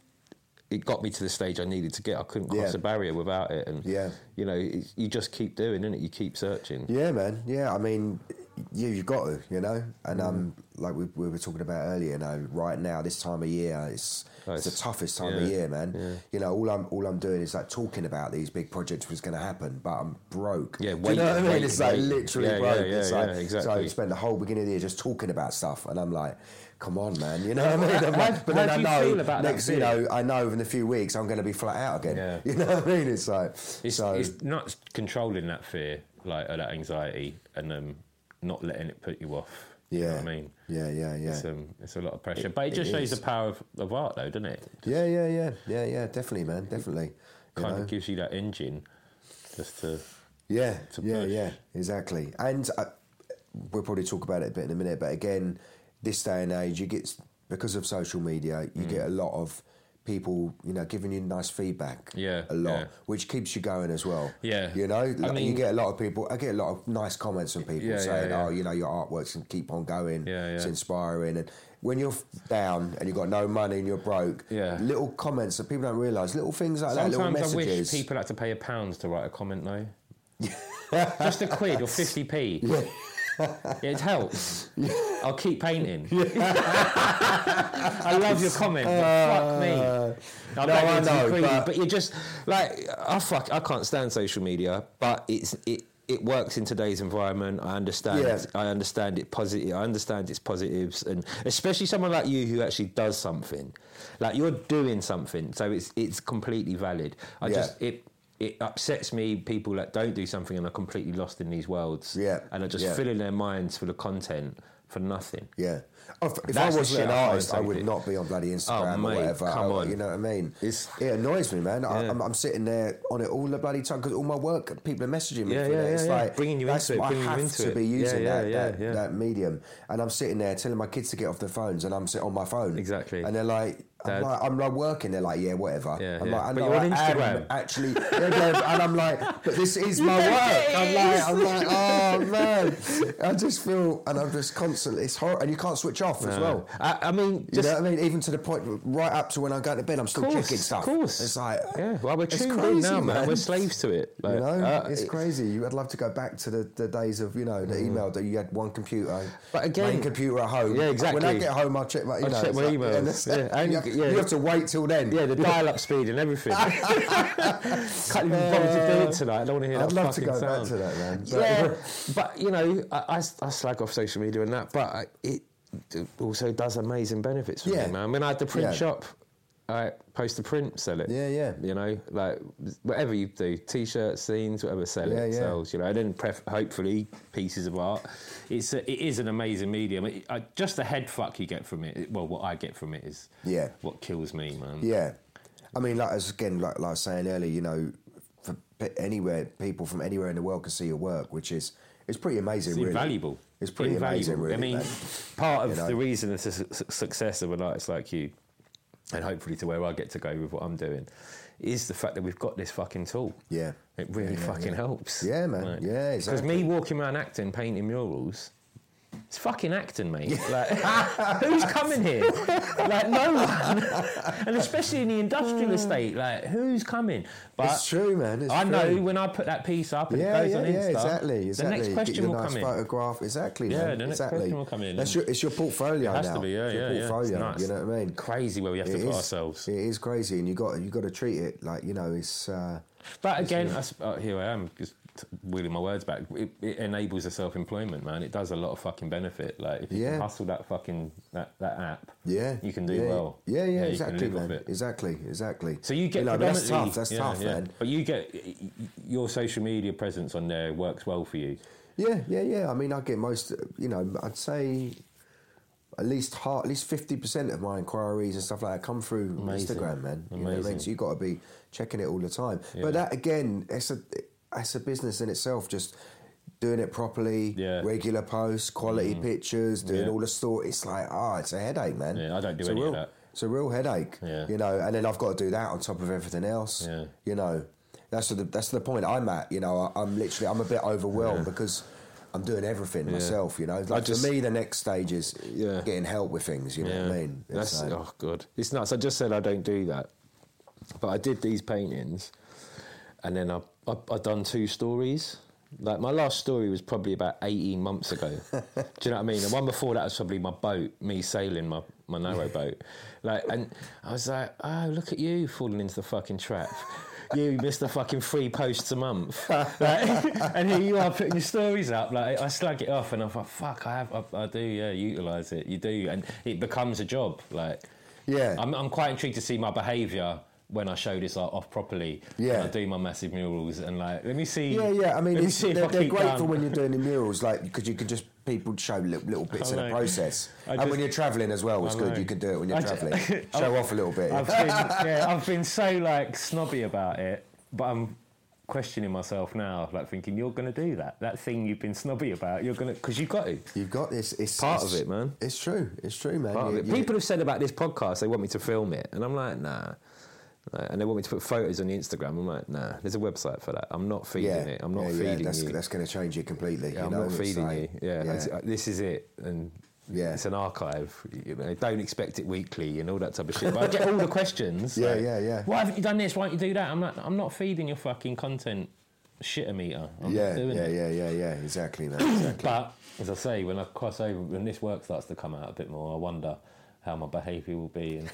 It got me to the stage I needed to get. I couldn't cross Yeah. a barrier without it, and Yeah. you know, it, you just keep doing, innit? You keep searching. yeah, man. Yeah, I mean, you you've got to, you know. Mm. And um, like we, we were talking about earlier, you know, right now this time of year, it's Oh, it's the it's- toughest time yeah, of year, man. yeah. You know, all I'm all I'm doing is like talking about these big projects was going to happen, but I'm broke. Yeah, Do you wait- know what I mean? wait- it's like wait. literally Yeah, broke. yeah, yeah, it's like, yeah, So I exactly. spend the whole beginning of the year just talking about stuff, and I'm like, come on, man. You know what I mean? I'm How- like, but how then I do you know feel about that next, you bit? know, I know in a few weeks I'm going to be flat out again. Yeah. You know what I mean? It's like It's, so. it's not controlling that fear, like or that anxiety, and um, not letting it put you off. You know Yeah. what I mean? Yeah, yeah, yeah. It's, um, it's a lot of pressure, but it it just shows is. the power of, of art, though, doesn't it? Just Yeah, yeah, yeah, yeah, yeah. Definitely, man. Definitely. You kind know? of gives you that engine, just to. Yeah, to yeah, push. yeah. Exactly. And uh, we'll probably talk about it a bit in a minute. But again, this day and age, you get because of social media, you Mm. get a lot of people, you know, giving you nice feedback. Yeah, a lot, yeah. which keeps you going as well. Yeah. you know, like, you mean- get a lot of people. I get a lot of nice comments from people Yeah, yeah, saying, yeah. "Oh, you know, your artworks can keep on going. Yeah, It's yeah. inspiring." And when you're down and you've got no money and you're broke, Yeah. little comments that people don't realise, little things like that, little Sometimes I messages. wish people had to pay a pound to write a comment, though. Just a quid or fifty p. Yeah, it helps. I'll keep painting. I love your comment, but fuck me. I no, don't I mean to be know, greedy, but- but, you're just like, oh fuck, I can't stand social media, but it's it. It works in today's environment. I understand. Yeah. I understand it positive. I understand its positives, and especially someone like you who actually does something. Like you're doing something, so it's it's completely valid. I Yeah. just it. It upsets me, people that don't do something and are completely lost in these worlds. Yeah, And are just yeah. filling their minds full of content for nothing. Yeah. Oh, if if I That's the wasn't shit an I find artist, I so would good. not be on bloody Instagram Oh, or mate, whatever. come or- on. You know what I mean? It's- it annoys me, man. I, Yeah. I'm, I'm sitting there on it all the bloody time because all my work, people are messaging me Yeah, for yeah, that. It's yeah, yeah. like, Bringing you that's, into it, I bringing you have into to it. be Yeah, using yeah, that, yeah, that, yeah. that medium. And I'm sitting there telling my kids to get off their phones and I'm sitting on my phone. Exactly. And they're like, I'm like, I'm like working. They're like, yeah, whatever. Yeah, I'm yeah. like, I But know you're on I Instagram. am actually, yeah, yeah, and I'm like, but this is my work. I'm like, I'm like, oh man, I just feel, and I'm just constantly, it's horrible, and you can't switch off as well. I, I mean, You just, know what I mean? Even to the point, right up to when I go to bed, I'm still course, checking stuff. Of course, it's like, yeah. Well, we're it's tuned crazy, in now, man. man. We're slaves to it. Like, you know, uh, it's it, crazy. You would love to go back to the, the days of, you know, the email that you had one computer, But again- main computer at home. Yeah, exactly. When I get home, I check my, you I know, check my it's like- emails. and it's- Yeah, and- you, have, yeah. you have to wait till then. Yeah, the dial-up speed and everything. Can't even bother to do it tonight. I don't want to hear I'd that love to fucking go sound. back to that, man. But, Yeah, but you know, I, I, I slag off social media and that, but I, it also does amazing benefits for Yeah. me, man. When I had the print Yeah. shop, I post the print, sell it. Yeah, yeah. You know, like whatever you do, t-shirts, scenes, whatever, sell Yeah, it, yeah. sells. You know, and then pref- hopefully pieces of art. It's a, it is an amazing medium. It, I, just the head fuck you get from it. it- Well, what I get from it is Yeah. what kills me, man. yeah. I mean, like, as again, like, like I was saying earlier, you know, for pe- anywhere, people from anywhere in the world can see your work, which is, it's pretty amazing, It's really. invaluable. It's pretty amazing, really. I mean, man. part of You know? the reason of the su- su- success of an artist like you, and hopefully to where I get to go with what I'm doing, is the fact that we've got this fucking tool. Yeah. It really Yeah, fucking yeah. helps. Yeah, man. Yeah, Because exactly. me walking around acting, painting murals, it's fucking acting, mate. Like, who's coming here? Like, no one. And especially in the industrial estate, like, who's coming? But It's true, man. It's I true. know when I put that piece up and Yeah, it goes yeah, on yeah, Insta, exactly, the exactly. next Get question your will nice come in. photograph, exactly. Yeah, man. the next exactly. question will come in. That's your, it's your portfolio It has now. to be, yeah, It's your yeah, yeah. It's portfolio. nuts. You know what I mean? Crazy where we have It to put is- ourselves. It is crazy, and you got you got to treat it like, you know, it's. Uh, But again, I s- uh, here I am, just t- wheeling my words back. It, it enables a self-employment, man. It does a lot of fucking benefit. Like if you Yeah. can hustle that fucking that, that app, yeah, you can do yeah, well. Yeah, yeah, you can exactly, live off man. it. Exactly, exactly. So you get know, but that's predominantly- tough. That's yeah, tough, yeah. man. But you get your social media presence on there works well for you. Yeah, yeah, yeah. I mean, I get most. You know, I'd say. At least half, at least fifty percent of my inquiries and stuff like that come through Amazing. Instagram, man. You know what I mean? Amazing. So you got to be checking it all the time. Yeah. But that again, it's a it's a business in itself. Just doing it properly, Yeah. regular posts, quality pictures, doing Yeah. all the store. It's like, ah, it's a headache, man. Yeah, I don't do it's a any of real, that. It's a real headache. Yeah. You know, and then I've got to do that on top of everything else. Yeah. You know, that's the that's the point I'm at. You know, I, I'm literally I'm a bit overwhelmed Yeah. because I'm doing everything myself. You know, like just- for me, the next stage is Yeah. getting help with things. You know what I mean? That's, It's, uh, oh, God. It's nuts. I just said I don't do that. But I did these paintings, and then I, I, I've done two stories. Like, my last story was probably about eighteen months ago. Do you know what I mean? The one before that was probably my boat, me sailing my, my narrow boat. Like, and I was like, oh, look at you falling into the fucking trap. You miss the fucking three posts a month. Like, and here you are putting your stories up. Like, I slag it off and I'm like, fuck, I have, I, I do, yeah, utilise it. You do. And it becomes a job. Like, Yeah. I'm, I'm quite intrigued to see my behaviour when I show this art off properly. Yeah. And I do my massive murals and like, let me see. Yeah, yeah. I mean, let me it's, see if they're, I they're keep great going. for when you're doing the murals, like because you can just people show little, little bits I of the know. process, I and just- when you're travelling as well, it's I good. know. You can do it when you're I ju- travelling. Show off a little bit. I've been, yeah, I've been so like snobby about it, but I'm questioning myself now, like thinking you're going to do that. That thing you've been snobby about, you're going to, because you've got to. You've got this. It's Part it's- of it, man. It's true. It's true, man. Part of You- it. you- People have said about this podcast they want me to film it, and I'm like, nah. Like, and they want me to put photos on the Instagram. I'm like, nah. There's a website for that. I'm not feeding yeah, it. I'm not yeah, feeding yeah, that's, you. That's going to change you completely. Yeah, you I'm know? not It's feeding like- you. Yeah, yeah. It's, uh, this is it, and Yeah. it's an archive. You know, don't expect it weekly and all that type of shit. But I get all the questions. Yeah, like, yeah, yeah. Why haven't you done this? Why don't you do that? I'm not. I'm not feeding your fucking content shitter meter. I'm yeah, not doing yeah, it. yeah, yeah, yeah. Exactly, man. Exactly. But as I say, when I cross over, when this work starts to come out a bit more, I wonder how my behaviour will be and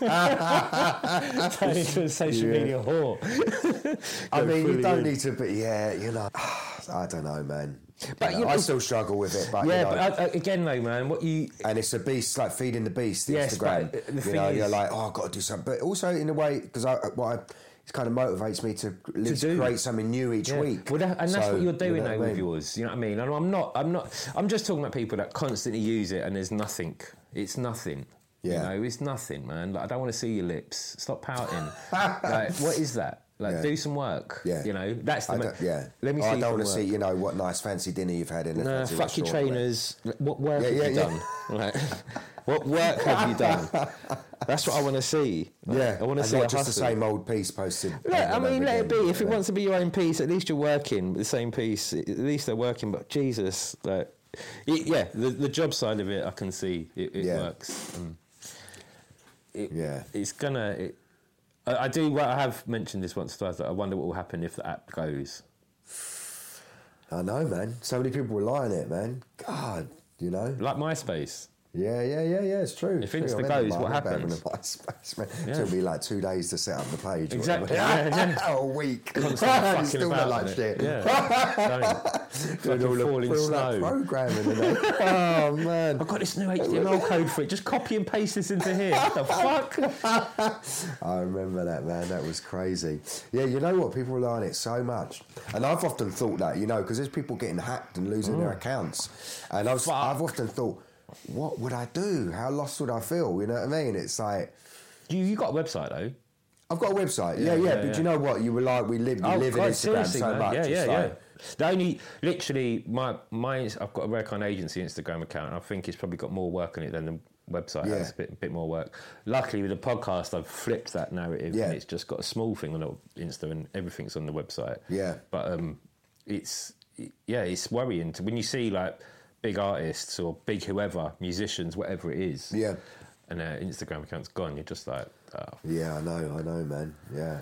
turn into a social Yeah. media whore. I Go mean, you fully don't in. need to, but yeah, you know, I don't know, man. But You you know, I know- still struggle with it, but Yeah, you know, but uh, uh, again, though, man, what you and it's a beast, it's like feeding the beast. The Yes, Instagram, but the you thing know, you're is- like, oh, I've got to do something, but also in a way because I, what I, it kind of motivates me to at least do. create something new each Yeah. week. Well, that, and that's So, what you're you doing know now what I with mean? yours. You know what I mean? And I'm not. I'm not. I'm just talking about people that constantly use it, and there's nothing. It's nothing. Yeah. You know, it's nothing, man. Like, I don't want to see your lips. Stop pouting. Like, what is that? Like, Yeah. do some work. Yeah. You know, that's the. I ma- don't, yeah. Let me Oh, see. I don't some want to work. see, you know, what nice fancy dinner you've had in a Nah, fancy fuck your restaurant, trainers. What work Yeah, have yeah, you yeah. done? Like, What work have you done? That's what I want to see. Yeah, I want to and see not a just the hustle. same old piece posted. Yeah, I over and mean, over let it again, be. If it you know? wants to be your own piece, at least you're working with the same piece. At least they're working. But Jesus, like, it, yeah, the the job side of it, I can see it, it Yeah. works. Um, it, Yeah. it's gonna. It, I, I do. Well, I have mentioned this once or twice. That I wonder what will happen if the app goes. I know, man. So many people rely on it, man. God, you know. Like MySpace. Yeah, yeah, yeah, yeah. It's true. If it's true. Insta I remember goes, my- what I remember happens? having a MySpace, man. Yeah. It took me like two days to set up the page. or Exactly, whatever. yeah, yeah. a week. Constantly And fucking still about not like with shit. it. Yeah. Doing all, the, falling all that snow. programming and that. Oh man. I've got this new H T M L code for it. Just copy and paste this into here. What the fuck? I remember that, man. That was crazy. Yeah, you know what? People rely on it so much. And I've often thought that, you know, because there's people getting hacked and losing their accounts. And I've, I've often thought, what would I do? How lost would I feel? You know what I mean? It's like... You you got a website though. I've got a website. Yeah, yeah. yeah, but yeah. you know what? You were like, we live, we Oh, live in God, Instagram seriously, so man. much. Yeah, It's yeah, like, yeah. The only, literally, my my I've got a Recon Agency Instagram account. And I think it's probably got more work on it than the website Yeah. has. A bit, bit more work. Luckily, with the podcast, I've flipped that narrative. Yeah. And it's just got a small thing on the Insta and everything's on the website. Yeah. But um, it's yeah, it's worrying to, when you see like big artists or big whoever, musicians, whatever it is. Yeah. And their Instagram account's gone. You're just like, oh. Yeah, I know, I know, man. Yeah.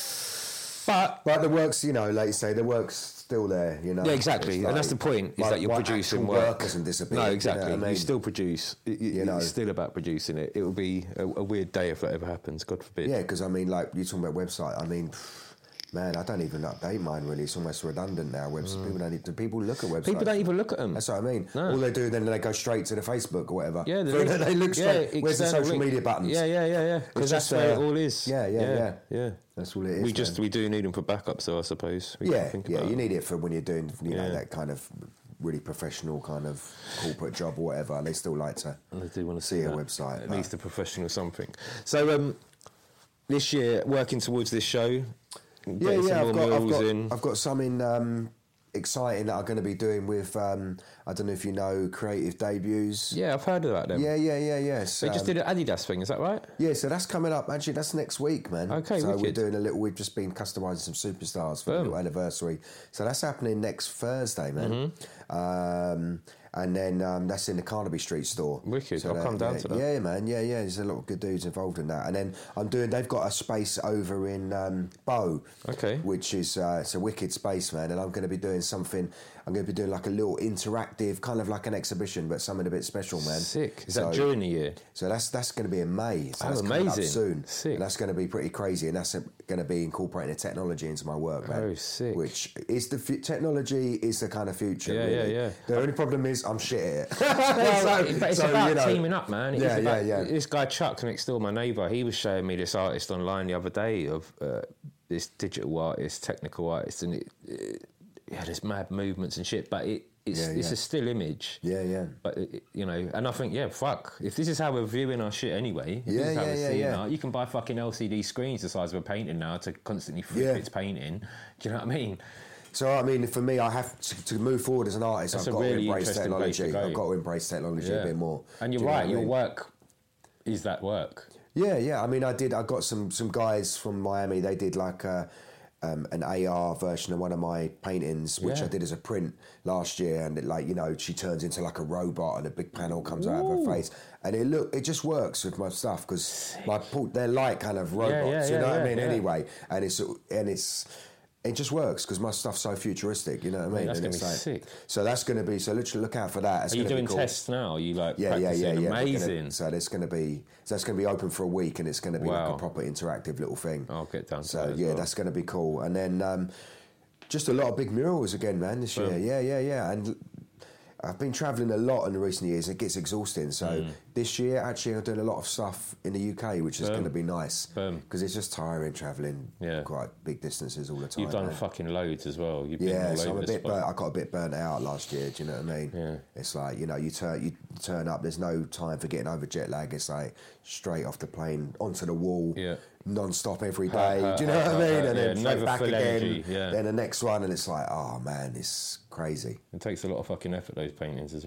But But the work's, you know, like you say, the work's still there, you know. yeah, exactly, It's and that's the like- point. Is my- that you're my producing actual work. work hasn't disappeared. No, you know exactly. what I You, mean? still produce. It, it- You know. It's still about producing it. It will be a, a weird day if that ever happens. God forbid. Yeah, because I mean, like you're talking about website. I mean, man, I don't even update mine really. It's almost redundant now. Webs- People don't. Need, do people look at websites? People don't even look at them. That's what I mean. No. All they do then they go straight to the Facebook or whatever. Yeah, the So link- they look yeah, straight. Where's the external social link. media buttons? Yeah, yeah, yeah, yeah. Because that's just, where it uh, all is. yeah, yeah, yeah, yeah. yeah. That's all it is. We just man. we do need them for backup, so I suppose. We yeah, can think yeah. about You them. need it for when you're doing, you know, Yeah. that kind of really professional kind of corporate job or whatever. They still like to And I do want to see a that. website. At but- least a professional something. So um, this year, working towards this show. Yeah, getting some yeah. more I've got, I've meals got, in. I've got something um, exciting that I'm going to be doing with. Um, I don't know if you know Creative Debuts. Yeah, I've heard about them. Yeah, yeah, yeah, yes. They just Um, did an Adidas thing, is that right? Yeah, so that's coming up. Actually, that's next week, man. Okay, so we're wicked. doing a little. We've just been customising some superstars for the Boom. little anniversary. So that's happening next Thursday, man. Mm-hmm. Um, and then um, that's in the Carnaby Street store. Wicked. So I'll that- come down yeah, to that. Yeah, man. Yeah, yeah. There's a lot of good dudes involved in that. And then I'm doing. They've got a space over in um, Bow. Okay. Which is uh, it's a wicked space, man. And I'm going to be doing something. I'm going to be doing like a little interactive, kind of like an exhibition, but something a bit special, man. Sick. Is So- that during the year? so that's that's going to be in May. So Oh, that's coming up amazing. soon. Sick. And that's going to be pretty crazy, and that's going to be incorporating the technology into my work, man. Oh, sick. Which is the fu- technology is the kind of future. Yeah, really. yeah, yeah. The only problem is I'm shit at it. Well, So- but it's so, about you know, teaming up, man. It's Yeah, yeah, about, yeah. This guy Chuck next door, my neighbour, he was showing me this artist online the other day of uh, this digital artist, technical artist, and it, it yeah, there's mad movements and shit, but it it's Yeah, it's yeah. a still image. Yeah, yeah. But it, it- you know, and I think, yeah, fuck. If this is how we're viewing our shit anyway, if Yeah, this is how yeah, we're yeah, seeing yeah. art, you can buy fucking L C D screens the size of a painting now to constantly flip Yeah. its painting. Do you know what I mean? So I mean, for me, I have to, to move forward as an artist. That's I've a got really to embrace interesting place technology. to go. I've got to embrace technology a bit more. And you're Do you know right. what I Your mean? work is that work. Yeah, yeah. I mean, I did. I got some some guys from Miami. They did like a, um, an A R version of one of my paintings, which Yeah. I did as a print last year. And it, like you know, she turns into like a robot, and a big panel comes out of her face, and it look it just works with my stuff because my por- they're like kind of robots. yeah, you know yeah, what I yeah, mean? yeah. Anyway, and it's and it's. It just works because my stuff's so futuristic, you know what I mean? that's And gonna it's be like- sick. So that's going to be. So literally, look out for that. It's Are you gonna be doing cool. tests now? Are you like Yeah, yeah, practicing? yeah, yeah. We're gonna- Amazing. so there's going to be so that's going to be open for a week, and it's going to be like Wow. a proper interactive little thing. I'll get down to So that as yeah, well. that's going to be cool. And then um, just a lot of big murals again, man. This year, Boom. yeah, yeah, yeah. And I've been travelling a lot in the recent years. It gets exhausting. So Mm. this year, actually, I'm doing a lot of stuff in the U K, which is Boom. going to be nice Boom. because it's just tiring travelling Yeah. quite big distances all the time. You've done man. fucking loads as well. You've been Yeah, all so I'm over a the bit. spot. Burnt, I got a bit burnt out last year. Do you know what I mean? Yeah. It's like you know, you turn you turn up. There's no time for getting over jet lag. It's like straight off the plane onto the wall, Yeah. non-stop every Ha, day. ha, do you know ha, what ha, I mean? ha, And then yeah, straight never back full again. energy, yeah. Then the next one, and it's like, oh man, it's crazy. It takes a lot of fucking effort, those paintings as well.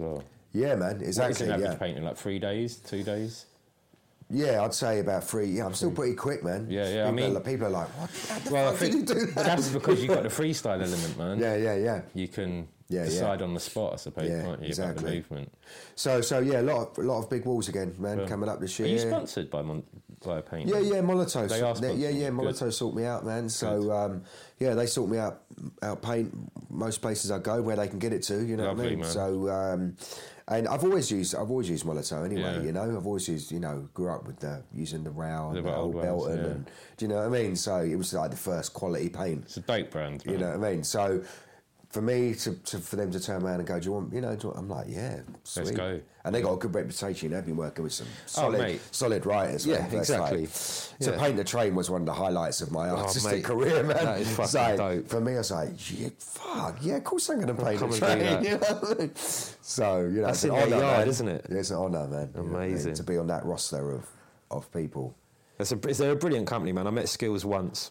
Yeah, man, What is exactly. an average Yeah, painting? Like three days, two days? yeah, I'd say about three. Yeah, I'm still pretty quick, man. Yeah, yeah, I People, mean- are, people are like, what? How the Well, I fuck did think you do but that? that's because you've got the freestyle element, man. Yeah, yeah, yeah. You can Yeah, decide yeah. on the spot, I suppose, Yeah, can't you, exactly. about the movement. So, so yeah, a lot of a lot of big walls again, man, coming up this Are year. you sponsored by Mon- Via Paint? Yeah, yeah, Molotov. They are yeah, yeah, yeah. sponsoring. Molotov Good. sort me out, man. So, um, yeah, they sort me out, out paint most places I go where they can get it to. You know Lovely, what I mean? man. So, um, and I've always used, I've always used Molotov anyway. Yeah. You know, I've always used, you know, grew up with the using the Row and The the old old ones, Belton, yeah. and do you know what I mean? So it was like the first quality paint. It's a dope brand, man. You know what I mean? So. For me, to, to for them to turn around and go, do you want, you know, do you want, I'm like, yeah, sweet. go. And they got a good reputation. They've been working with some solid, mate. solid writers. Yeah, man. That's exactly. Like, Yeah. To paint the train was one of the highlights of my artistic mate, career, man. that is fucking So, dope. For me, I was like, yeah, fuck, yeah, of course I'm going to paint come the and do train. that. You know what I mean? So, you know, That's it's an in their honour, yard, man. isn't it? Yeah, it's an honour, man. You know what I mean? Amazing. To be on that roster of, of people. It's a, they're a brilliant company, man. I met Skills once,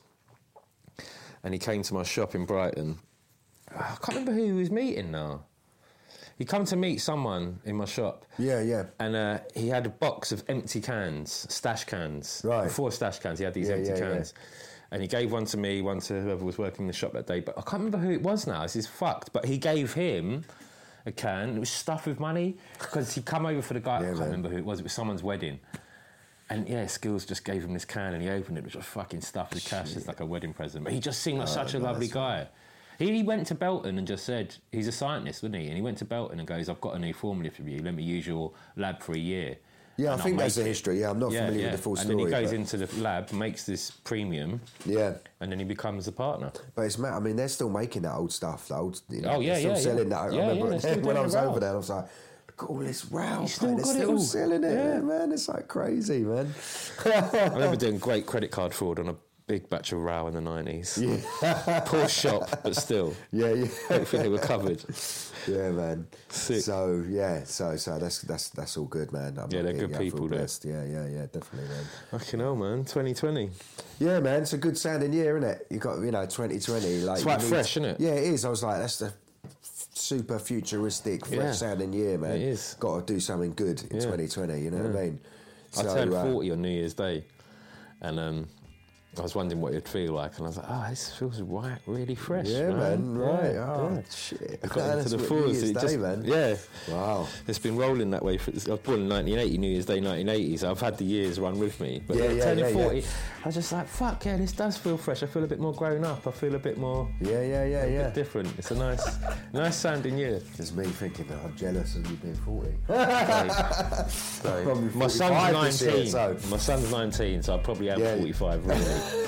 and he came to my shop in Brighton. I can't remember who he was meeting now. He come to meet someone in my shop. Yeah, yeah. And uh, he had a box of empty cans, stash cans. Right. Before stash cans, he had these Yeah, empty yeah, cans. And he gave one to me, one to whoever was working in the shop that day. But I can't remember who it was now. This is fucked. But he gave him a can. It was stuffed with money. Because he come over for the guy. Yeah, I can't man. remember who it was. It was someone's wedding. And yeah, Skills just gave him this can and he opened it. It was just fucking stuffed with cash. It's like a wedding present. But he just seemed like such a no, lovely that's guy. He went to Belton and just said, he's a scientist, wasn't he? And he went to Belton and goes, I've got a new formula for you. Let me use your lab for a year. Yeah, And I think I'll that's the make it." history. Yeah, I'm not Yeah, familiar yeah. with the full and story. then he goes but- into the lab, makes this premium, Yeah. and then he becomes a partner. But it's mad. I mean, they're still making that old stuff. The old, you know, Oh, yeah, they're still yeah, selling yeah. that. Yeah, I yeah, remember they're still when doing I was it over well. there, I was like, look at all this row. He's still they're got it still all. selling it, Yeah. man. It's like crazy, man. I remember doing great credit card fraud on a big batch of row in the nineties. Yeah. Poor shop, but still. Yeah, yeah, I don't think they were covered. yeah, man. Sick. So yeah, so so that's that's that's all good, man. I'm Yeah, they're yeah, good yeah, I feel people there. blessed. Yeah, yeah, yeah, definitely, man. Fucking hell, man. twenty twenty. Yeah, man, it's a good sounding year, isn't it? You got, you know, twenty twenty. Like It's quite you need- fresh, isn't it? Yeah, it is. I was like, that's the super futuristic, fresh Yeah. sounding year, man. It is. Got to do something good in Yeah. twenty twenty. You know what I mean? I So, turned uh, forty on New Year's Day, and um, I was wondering what it'd feel like, and I was like, oh, this feels right, really fresh. Yeah, man. Right. Yeah, oh, yeah. shit. I got That's into the what fours. New Year's it Day, just- man. Yeah. Wow. It's been rolling that way. For, I was born in nineteen eighty, New Year's Day nineteen eighty, so I've had the years run with me. But Yeah, yeah, yeah, turning yeah, yeah. forty, I was just like, fuck yeah, this does feel fresh. I feel a bit more grown up. I feel a bit more Yeah, yeah, yeah, a yeah. bit different. It's a nice, nice sounding year. There's me thinking that I'm jealous of you being forty. So, Probably my son's forty-five this year, nineteen. so- My son's nineteen, so I probably am Yeah. forty-five. Really,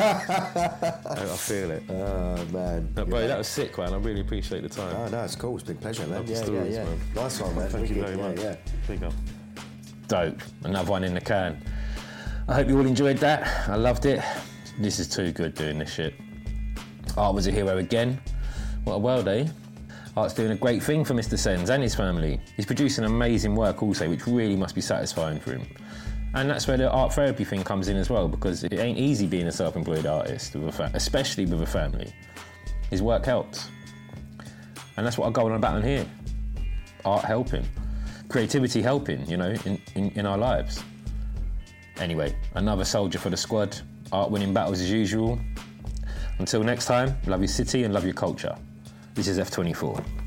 I, I feel it. Oh, man. But, bro, that was sick, man. I really appreciate the time. Oh, no, it's cool. It's been a pleasure, man. Love the Yeah, stories, yeah, yeah. man. Nice one, man. Thank you Wicked. very much. Yeah, yeah. Big up. Dope. Another one in the can. I hope you all enjoyed that. I loved it. This is too good doing this shit. Art was a hero again. What a world, eh? Art's doing a great thing for Mister Sens and his family. He's producing amazing work also, which really must be satisfying for him. And that's where the art therapy thing comes in as well, because it ain't easy being a self-employed artist, with a fa- especially with a family. His work helps. And that's what I go on about on here. Art helping. Creativity helping, you know, in, in, in our lives. Anyway, another soldier for the squad. Art winning battles as usual. Until next time, love your city and love your culture. This is F twenty-four.